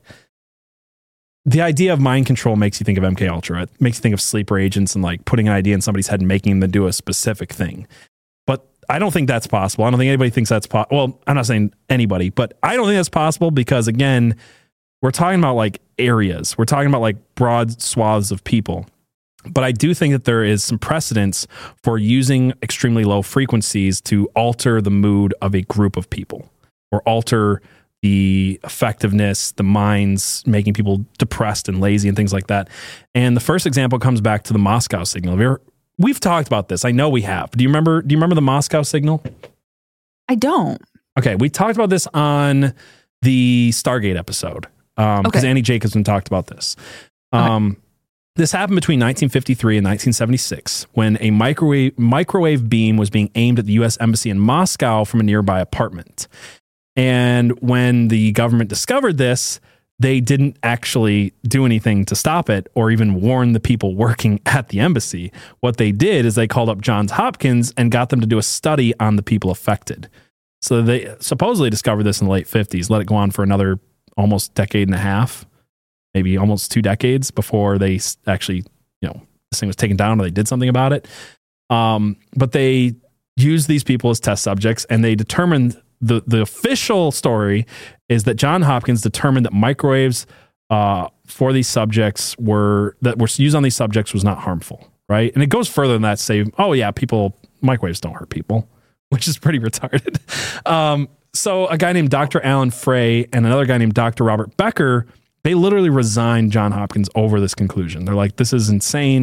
the idea of mind control makes you think of M K Ultra. It makes you think of sleeper agents and like putting an idea in somebody's head and making them do a specific thing. But I don't think that's possible. I don't think anybody thinks that's possible. Well, I'm not saying anybody, but I don't think that's possible because again, we're talking about like areas. We're talking about like broad swaths of people. But I do think that there is some precedence for using extremely low frequencies to alter the mood of a group of people or alter the effectiveness, the minds, making people depressed and lazy and things like that. And the first example comes back to the Moscow signal. Have you ever, we've talked about this. I know we have. Do you remember, do you remember the Moscow signal? I don't. Okay. We talked about this on the Stargate episode um, because Okay. Annie Jacobson talked about this. Um, okay. This happened between nineteen fifty-three and nineteen seventy-six when a microwave microwave beam was being aimed at the U S Embassy in Moscow from a nearby apartment. And when the government discovered this, they didn't actually do anything to stop it or even warn the people working at the embassy. What they did is they called up Johns Hopkins and got them to do a study on the people affected. So they supposedly discovered this in the late fifties, let it go on for another almost decade and a half. Maybe almost two decades before they actually, you know, this thing was taken down or they did something about it. Um, but they used these people as test subjects and they determined the, the official story is that Johns Hopkins determined that microwaves uh, for these subjects were, that were used on these subjects was not harmful, right? And it goes further than that to say, oh yeah, people, microwaves don't hurt people, which is pretty retarded. Um, so a guy named Doctor Alan Frey and another guy named Doctor Robert Becker, they literally resigned Johns Hopkins over this conclusion. They're like, this is insane.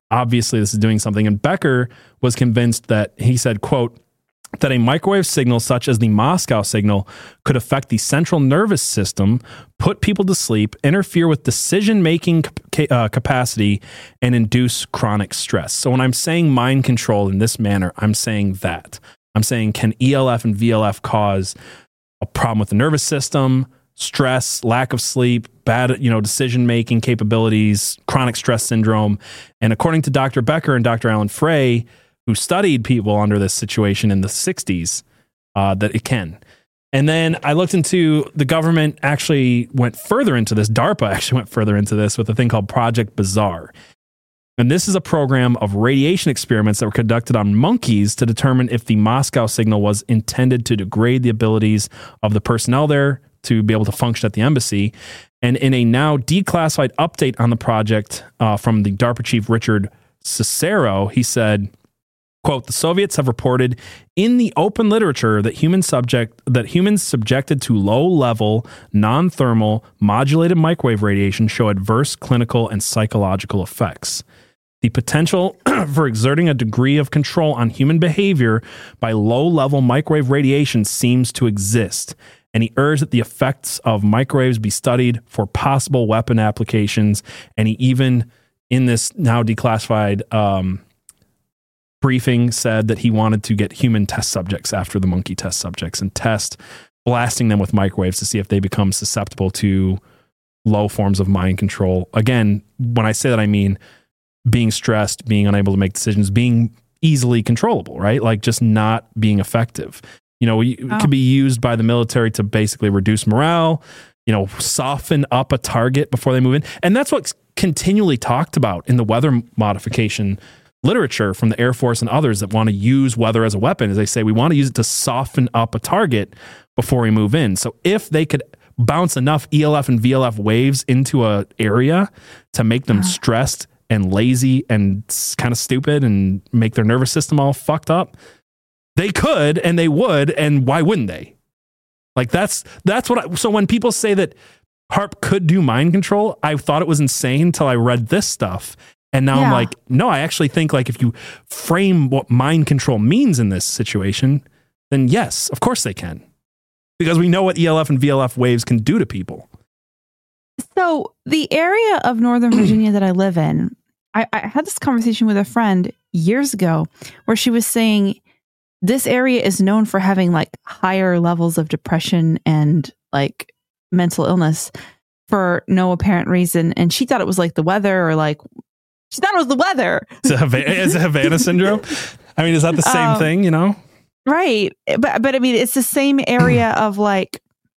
obviously this is doing something. And Becker was convinced that, he said, quote, that a microwave signal such as the Moscow signal could affect the central nervous system, put people to sleep, interfere with decision-making ca- uh, capacity, and induce chronic stress. So when I'm saying mind control in this manner, I'm saying that. I'm saying, can E L F and V L F cause a problem with the nervous system, stress, lack of sleep, bad, you know, decision-making capabilities, chronic stress syndrome? And according to Doctor Becker and Doctor Alan Frey, who studied people under this situation in the sixties, uh, that it can. And then I looked into, the government actually went further into this. DARPA actually went further into this with a thing called Project Bazaar. And this is a program of radiation experiments that were conducted on monkeys to determine if the Moscow signal was intended to degrade the abilities of the personnel there to be able to function at the embassy. And in a now declassified update on the project uh, from the DARPA chief, Richard Cicero, he said, quote, the Soviets have reported in the open literature that human subject that humans subjected to low-level, non-thermal, modulated microwave radiation show adverse clinical and psychological effects. The potential for exerting a degree of control on human behavior by low-level microwave radiation seems to exist, and he urged that the effects of microwaves be studied for possible weapon applications, and he even, in this now declassified um, briefing, said that he wanted to get human test subjects after the monkey test subjects and test blasting them with microwaves to see if they become susceptible to low forms of mind control. Again, when I say that, I mean being stressed, being unable to make decisions, being easily controllable, right? Like just not being effective. You know, it oh. could be used by the military to basically reduce morale, you know, soften up a target before they move in. And that's what's continually talked about in the weather modification literature from the Air Force and others that want to use weather as a weapon. As they say, we want to use it to soften up a target before we move in. So if they could bounce enough E L F and V L F waves into a area to make them uh-huh. stressed and lazy and kind of stupid and make their nervous system all fucked up, they could, and they would, and why wouldn't they? Like that's that's what I, so when people say that HAARP could do mind control, I thought it was insane until I read this stuff. And now yeah. I'm like, no, I actually think like if you frame what mind control means in this situation, then yes, of course they can. Because we know what E L F and V L F waves can do to people. So the area of Northern Virginia that I live in, I, I had this conversation with a friend years ago where she was saying this area is known for having like higher levels of depression and like mental illness for no apparent reason. And she thought it was like the weather or like, she thought it was the weather. Is it Havana, is it Havana syndrome? I mean, is that the same um, thing, you know? Right. But, but I mean, it's the same area of like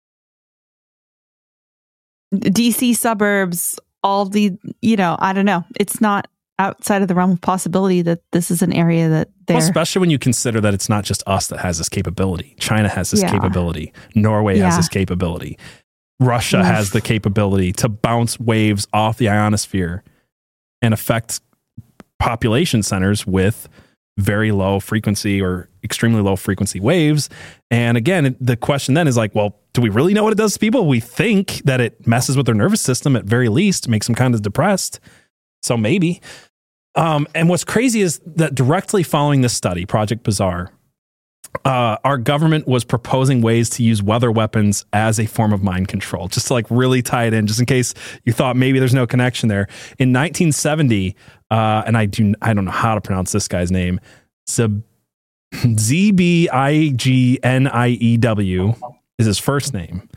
D C suburbs, all the, you know, I don't know. It's not outside of the realm of possibility that this is an area that they're... Well, especially when you consider that it's not just us that has this capability. China has this yeah. capability. Norway yeah. has this capability. Russia Oof. has the capability to bounce waves off the ionosphere and affect population centers with very low frequency or extremely low frequency waves. And again, the question then is like, well, do we really know what it does to people? We think that it messes with their nervous system at very least, makes them kind of depressed. So maybe. Um, and what's crazy is that directly following this study, Project Bazaar, uh, our government was proposing ways to use weather weapons as a form of mind control, just to like really tie it in, just in case you thought maybe there's no connection there. In nineteen seventy, uh, and I do I don't know how to pronounce this guy's name, Z B I G N I E W is his first name,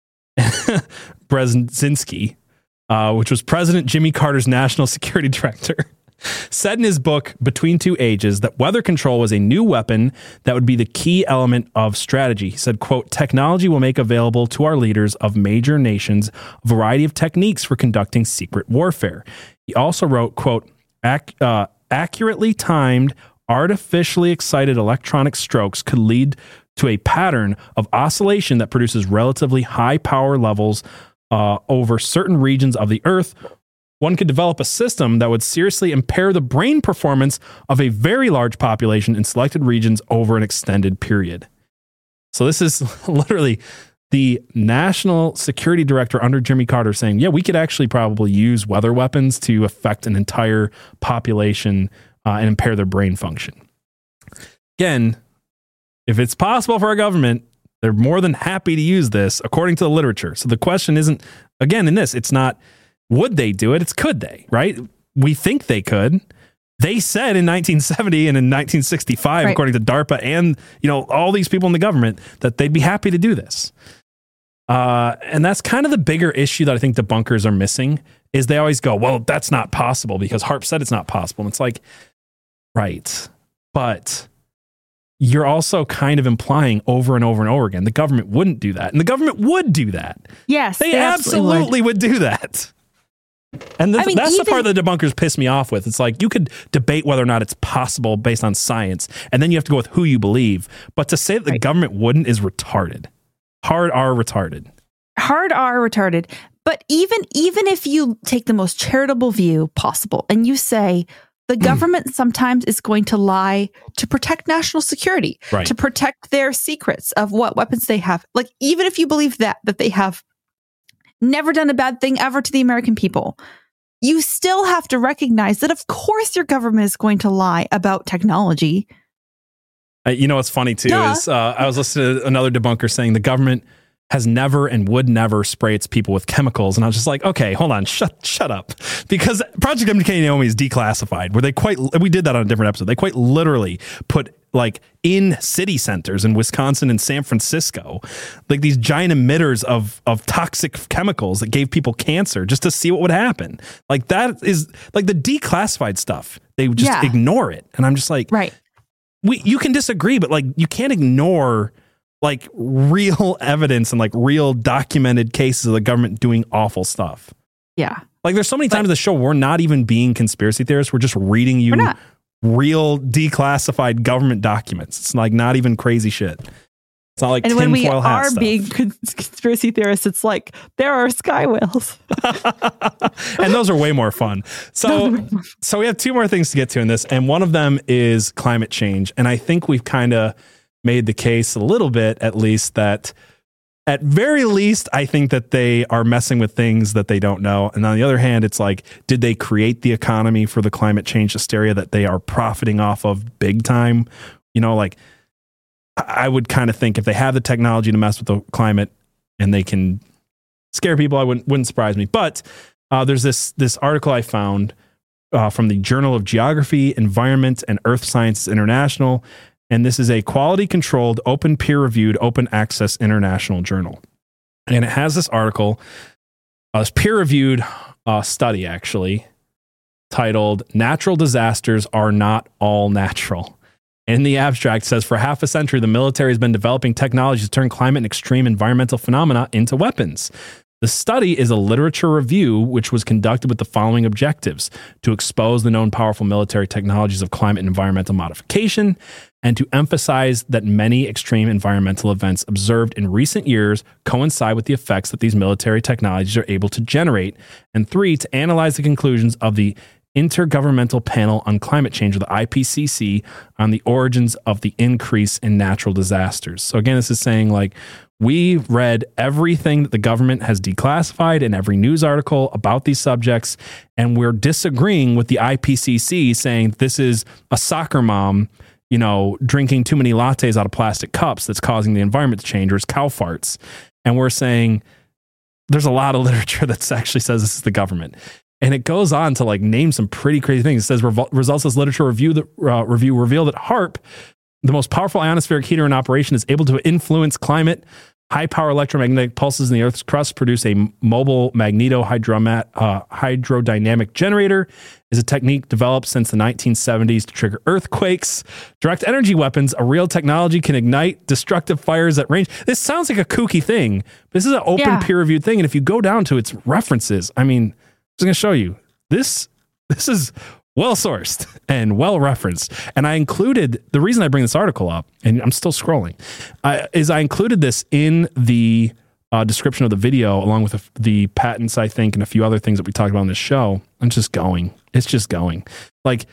Brzezinski, uh, which was President Jimmy Carter's national security director, said in his book, Between Two Ages, that weather control was a new weapon that would be the key element of strategy. He said, quote, technology will make available to our leaders of major nations a variety of techniques for conducting secret warfare. He also wrote, quote, Ac- uh, accurately timed, artificially excited electronic strokes could lead to a pattern of oscillation that produces relatively high power levels uh, over certain regions of the Earth. One could develop a system that would seriously impair the brain performance of a very large population in selected regions over an extended period. So this is literally the national security director under Jimmy Carter saying, yeah, we could actually probably use weather weapons to affect an entire population uh, and impair their brain function. Again, if it's possible for a government, they're more than happy to use this according to the literature. So the question isn't, again, in this, it's not, would they do it? It's could they, right? We think they could. They said in nineteen seventy and in nineteen sixty-five, right, according to DARPA and, you know, all these people in the government, that they'd be happy to do this. Uh, and that's kind of the bigger issue that I think debunkers are missing, is they always go, well, that's not possible because HAARP said it's not possible. And it's like, right. But you're also kind of implying over and over and over again, the government wouldn't do that. And the government would do that. Yes. They, they absolutely, absolutely would. would do that. And th- I mean, that's even, the part that the debunkers piss me off with. It's like, you could debate whether or not it's possible based on science, and then you have to go with who you believe. But to say that the right. government wouldn't is retarded. Hard R retarded. Hard R retarded. But even even if you take the most charitable view possible and you say the government sometimes is going to lie to protect national security, right. to protect their secrets of what weapons they have. Like, even if you believe that, that they have never done a bad thing ever to the American people, you still have to recognize that, of course, your government is going to lie about technology. Uh, you know what's funny, too, Duh. is uh, I was listening to another debunker saying the government has never and would never spray its people with chemicals. And I was just like, okay, hold on, shut shut up. Because Project M K Naomi is declassified, where they quite, we did that on a different episode. They quite literally put, like, in city centers in Wisconsin and San Francisco, like these giant emitters of of toxic chemicals that gave people cancer just to see what would happen. Like, that is, like, the declassified stuff. They just yeah. ignore it. And I'm just like, right. we you can disagree, but, like, you can't ignore, like, real evidence and, like, real documented cases of the government doing awful stuff. Yeah. Like, there's so many times in the show we're not even being conspiracy theorists. We're just reading you real declassified government documents. It's like not even crazy shit. It's not like and when we are stuff. being conspiracy theorists, it's like there are sky whales, and those are way more fun. So, so we have two more things to get to in this, and one of them is climate change. And I think we've kind of made the case a little bit, at least, that at very least, I think that they are messing with things that they don't know. And on the other hand, it's like, did they create the economy for the climate change hysteria that they are profiting off of big time? You know, like, I would kind of think if they have the technology to mess with the climate and they can scare people, I wouldn't, wouldn't surprise me. But uh, there's this, this article I found uh, from the Journal of Geography, Environment, and Earth Sciences International. And this is a quality-controlled, open, peer-reviewed, open-access international journal. And it has this article, uh, this peer-reviewed uh, study, actually, titled, Natural Disasters Are Not All Natural. In the abstract, it says, for half a century, the military has been developing technologies to turn climate and extreme environmental phenomena into weapons. The study is a literature review which was conducted with the following objectives: to expose the known powerful military technologies of climate and environmental modification, and to emphasize that many extreme environmental events observed in recent years coincide with the effects that these military technologies are able to generate, and three, to analyze the conclusions of the Intergovernmental Panel on Climate Change, or the I P C C, on the origins of the increase in natural disasters. So again, this is saying, like, we read everything that the government has declassified in every news article about these subjects, and we're disagreeing with the I P C C saying this is a soccer mom, you know, drinking too many lattes out of plastic cups that's causing the environment to change, or it's cow farts. And we're saying there's a lot of literature that actually says this is the government. And it goes on to, like, name some pretty crazy things. It says Revol- results of this literature review, that, uh, review reveal that HAARP, the most powerful ionospheric heater in operation, is able to influence climate. High power electromagnetic pulses in the Earth's crust produce a mobile magneto-hydromat, uh, hydrodynamic generator. Is a technique developed since the nineteen seventies to trigger earthquakes. Direct energy weapons, a real technology, can ignite destructive fires at range. This sounds like a kooky thing, but this is an open, yeah. peer-reviewed thing. And if you go down to its references, I mean, I'm going to show you this. This is well sourced and well referenced. And I included, the reason I bring this article up, and I'm still scrolling, uh, is I included this in the uh, description of the video, along with the, the patents, I think, and a few other things that we talked about on this show. I'm just going. It's just going. Like,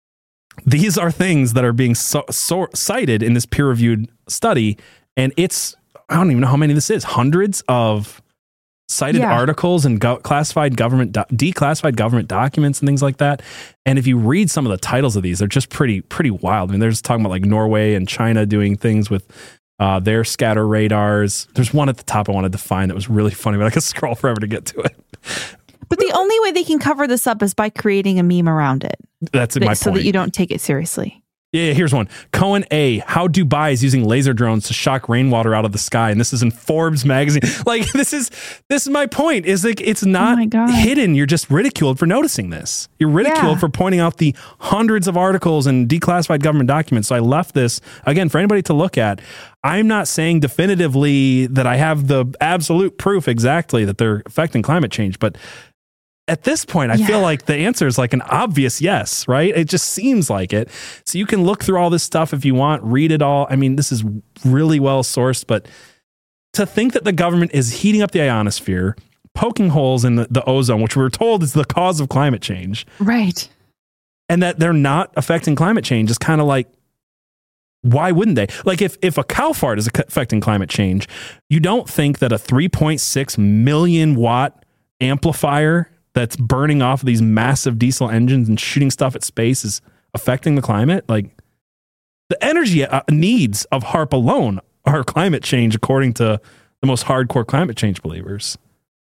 these are things that are being so, so cited in this peer-reviewed study, and it's I don't even know how many this is, hundreds of cited Yeah. articles and go- classified government, do- declassified government documents and things like that. And if you read some of the titles of these, they're just pretty, pretty wild. I mean, they're just talking about like Norway and China doing things with uh, their scatter radars. There's one at the top I wanted to find that was really funny, but I could scroll forever to get to it. But the only way they can cover this up is by creating a meme around it. That's my so point. that you don't take it seriously. Yeah, here's one. Cohen A. How Dubai is using laser drones to shock rainwater out of the sky, and this is in Forbes magazine. Like this is this is my point. Is like it's not hidden. You're just ridiculed for noticing this. You're ridiculed Yeah. for pointing out the hundreds of articles and declassified government documents. So I left this again for anybody to look at. I'm not saying definitively that I have the absolute proof exactly that they're affecting climate change, but at this point, I Yeah. feel like the answer is like an obvious yes, right? It just seems like it. So you can look through all this stuff if you want, read it all. I mean, this is really well sourced, but to think that the government is heating up the ionosphere, poking holes in the, the ozone, which we're told is the cause of climate change, Right. and that they're not affecting climate change is kind of like, why wouldn't they? Like if, if a cow fart is affecting climate change, you don't think that a three point six million watt amplifier that's burning off these massive diesel engines and shooting stuff at space is affecting the climate? Like the energy uh, needs of HAARP alone are climate change, according to the most hardcore climate change believers.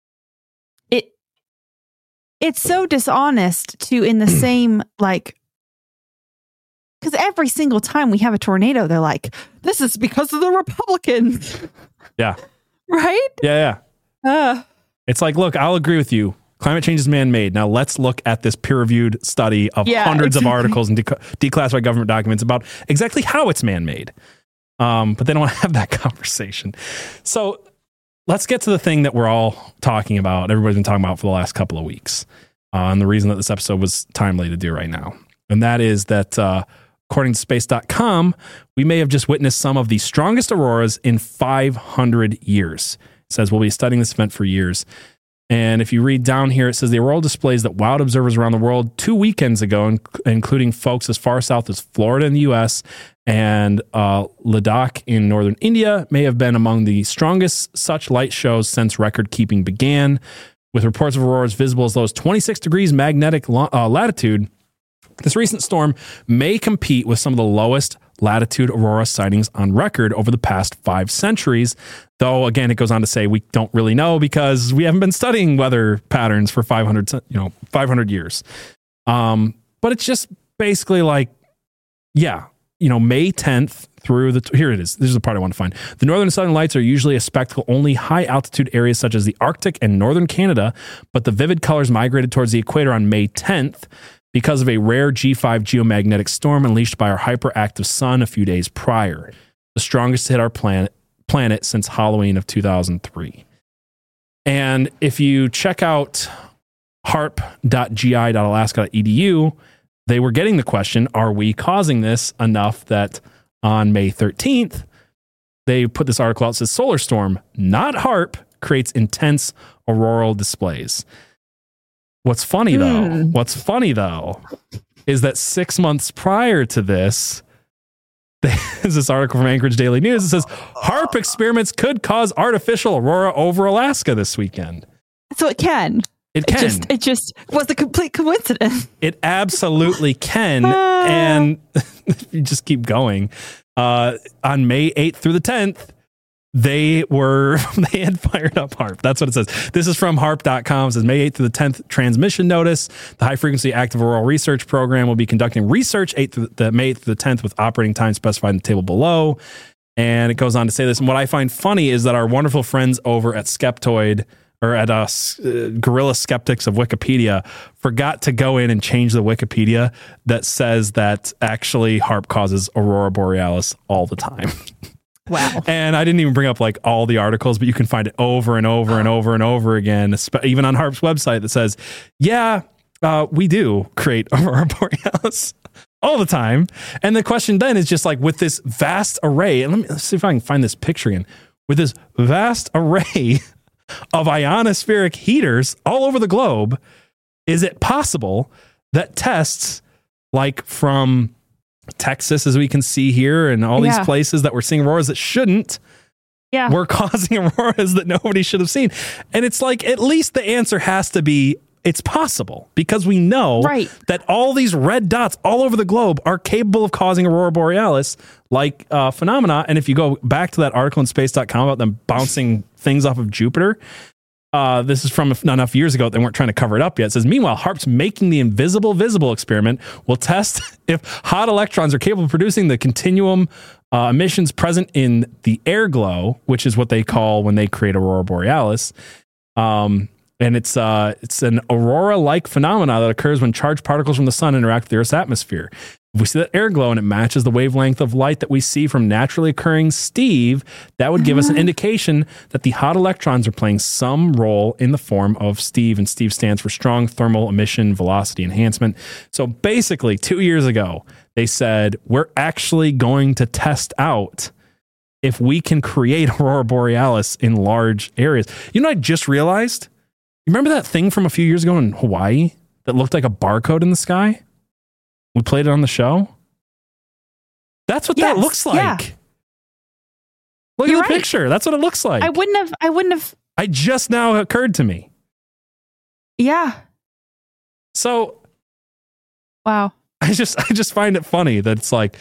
It it's so dishonest to in the same like because every single time we have a tornado, they're like, this is because of the Republicans. Yeah. Right? Yeah. Yeah. Uh, It's like, look, I'll agree with you. Climate change is man-made. Now let's look at this peer-reviewed study of Yeah, hundreds exactly. of articles and de- declassified government documents about exactly how it's man-made. Um, but they don't want to have that conversation. So let's get to the thing that we're all talking about. Everybody's been talking about for the last couple of weeks. Uh, and the reason that this episode was timely to do right now. And that is that, uh, according to space dot com, we may have just witnessed some of the strongest auroras in five hundred years. It says we'll be studying this event for years. And if you read down here, it says the auroral displays that wowed observers around the world two weekends ago, inc- including folks as far south as Florida in the U S and uh, Ladakh in northern India, may have been among the strongest such light shows since record keeping began. With reports of auroras visible as low as twenty-six degrees magnetic lo- uh, latitude, this recent storm may compete with some of the lowest latitude aurora sightings on record over the past five centuries. Though, again, it goes on to say we don't really know because we haven't been studying weather patterns for five hundred, you know, five hundred years. Um, but it's just basically like, yeah, you know, May tenth through the, here it is. This is the part I want to find. The northern and southern lights are usually a spectacle only high altitude areas such as the Arctic and northern Canada, but the vivid colors migrated towards the equator on May tenth because of a rare G five geomagnetic storm unleashed by our hyperactive sun a few days prior. The strongest to hit our planet, planet since Halloween of two thousand three. And if you check out harp dot g i dot alaska dot e d u, they were getting the question, are we causing this enough that on May thirteenth, they put this article out that says solar storm, not HAARP, creates intense auroral displays. What's funny though, Hmm. what's funny though, is that six months prior to this, there's this article from Anchorage Daily News. It says HAARP experiments could cause artificial aurora over Alaska this weekend. so it can. It can. It just, it just was a complete coincidence. It absolutely can. And if you just keep going, uh, on May eighth through the tenth, they were, they had fired up HAARP. That's what it says. This is from harp dot com. It says May eighth through the tenth transmission notice. The High Frequency Active Auroral Research Program will be conducting research eighth through the May eighth through the tenth with operating time specified in the table below. And it goes on to say this. And what I find funny is that our wonderful friends over at Skeptoid, or at us, uh, Guerrilla Skeptics of Wikipedia, forgot to go in and change the Wikipedia that says that actually HAARP causes Aurora Borealis all the time. Wow. And I didn't even bring up like all the articles, but you can find it over and over and over and over again, espe- even on HAARP's website that says, yeah, uh, we do create Aurora Borealis all the time. And the question then is just like, with this vast array, and let me let's see if I can find this picture again, with this vast array of ionospheric heaters all over the globe, is it possible that tests like from Texas, as we can see here, and all Yeah. these places that we're seeing auroras that shouldn't, yeah. were causing auroras that nobody should have seen. And it's like, at least the answer has to be, it's possible, because we know right. that all these red dots all over the globe are capable of causing aurora borealis like uh, phenomena. And if you go back to that article in space dot com about them bouncing things off of Jupiter, uh, this is from not enough years ago. They weren't trying to cover it up yet. It says, meanwhile, HAARP's Making the Invisible Visible experiment will test if hot electrons are capable of producing the continuum uh, emissions present in the air glow, which is what they call when they create aurora borealis. Um, And it's uh, it's an aurora-like phenomena that occurs when charged particles from the sun interact with the Earth's atmosphere. If we see that air glow and it matches the wavelength of light that we see from naturally occurring Steve, that would give us an indication that the hot electrons are playing some role in the form of Steve. And Steve stands for Strong Thermal Emission Velocity Enhancement. So basically, two years ago, they said, we're actually going to test out if we can create aurora borealis in large areas. You know what I just realized? Remember that thing from a few years ago in Hawaii that looked like a barcode in the sky? We played it on the show. That's what yes, that looks like. Yeah. Look You're at the right. picture. That's what it looks like. I wouldn't have, I wouldn't have. I just now occurred to me. Yeah. So. Wow. I just, I just find it funny that it's like,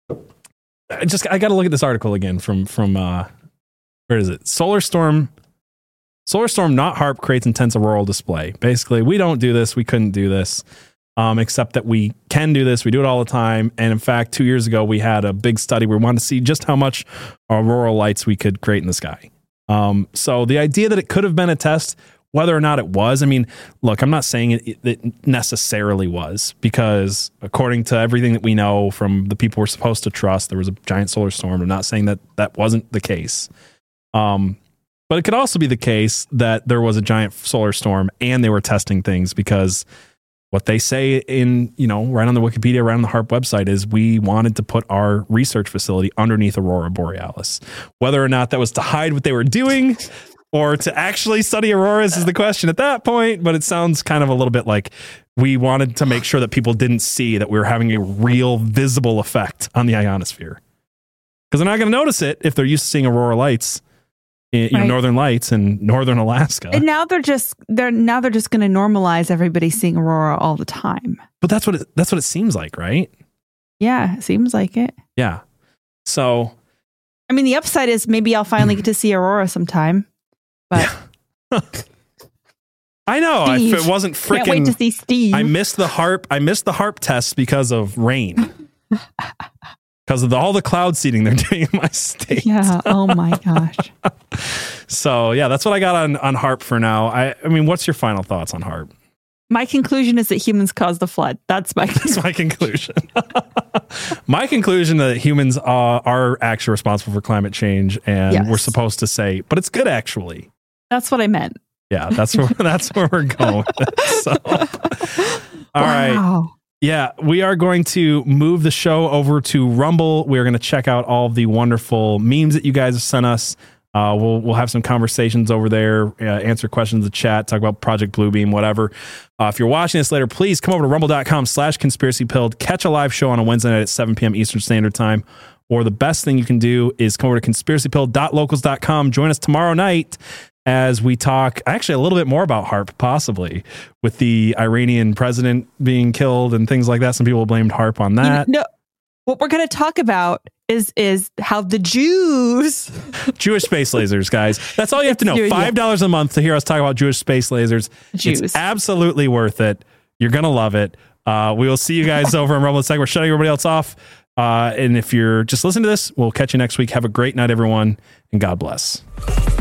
I just, I got to look at this article again from, from, uh, where is it? Solar Storm. Solar Storm, not HAARP, creates intense auroral display. Basically, we don't do this. We couldn't do this, um, except that we can do this. We do it all the time. And in fact, two years ago, we had a big study where we wanted to see just how much auroral lights we could create in the sky. Um, so the idea that it could have been a test, whether or not it was, I mean, look, I'm not saying it, it necessarily was, because according to everything that we know from the people we're supposed to trust, there was a giant solar storm. I'm not saying that that wasn't the case. Um, But it could also be the case that there was a giant solar storm and they were testing things, because what they say in, you know, right on the Wikipedia, right on the HAARP website is we wanted to put our research facility underneath aurora borealis. Whether or not that was to hide what they were doing or to actually study auroras is the question at that point. But it sounds kind of a little bit like we wanted to make sure that people didn't see that we were having a real visible effect on the ionosphere. Because they're not going to notice it if they're used to seeing aurora lights. You know, right. Northern Lights in northern Alaska. And now they're just they're now they're just going to normalize everybody seeing aurora all the time. But that's what it, that's what it seems like, right? Yeah, it seems like it. Yeah. So, I mean, the upside is maybe I'll finally get to see aurora sometime. But yeah. I know Steve. If it wasn't freaking. Can't wait to see Steve. I missed the HAARP. I missed the HAARP tests because of rain. Because of the, all the cloud seeding they're doing in my state. Yeah. Oh my gosh. So yeah, that's what I got on, on HAARP for now. I, I mean, what's your final thoughts on HAARP? My conclusion is that humans caused the flood. That's my That's my conclusion. My conclusion that humans are, are actually responsible for climate change, and yes. we're supposed to say, but it's good actually. That's what I meant. Yeah, that's where that's where we're going with it. So, all wow. right. Yeah, we are going to move the show over to Rumble. We're going to check out all of the wonderful memes that you guys have sent us. Uh, we'll we'll have some conversations over there, uh, answer questions in the chat, talk about Project Bluebeam, whatever. Uh, if you're watching this later, please come over to rumble.com slash conspiracy pilled. Catch a live show on a Wednesday night at seven p.m. Eastern Standard Time. Or the best thing you can do is come over to conspiracy pilled dot locals dot com. Join us tomorrow night as we talk actually a little bit more about HAARP, possibly with the Iranian president being killed and things like that. Some people blamed HAARP on that. You know, no, what we're going to talk about is is how the Jews Jewish space lasers, guys. That's all you have to know. Five dollars a month to hear us talk about Jewish space lasers. Jews. It's absolutely worth it. You're gonna love it. Uh, we will see you guys over in Rumble. It's like we're shutting everybody else off. Uh, and if you're just listening to this, we'll catch you next week. Have a great night, everyone, and God bless.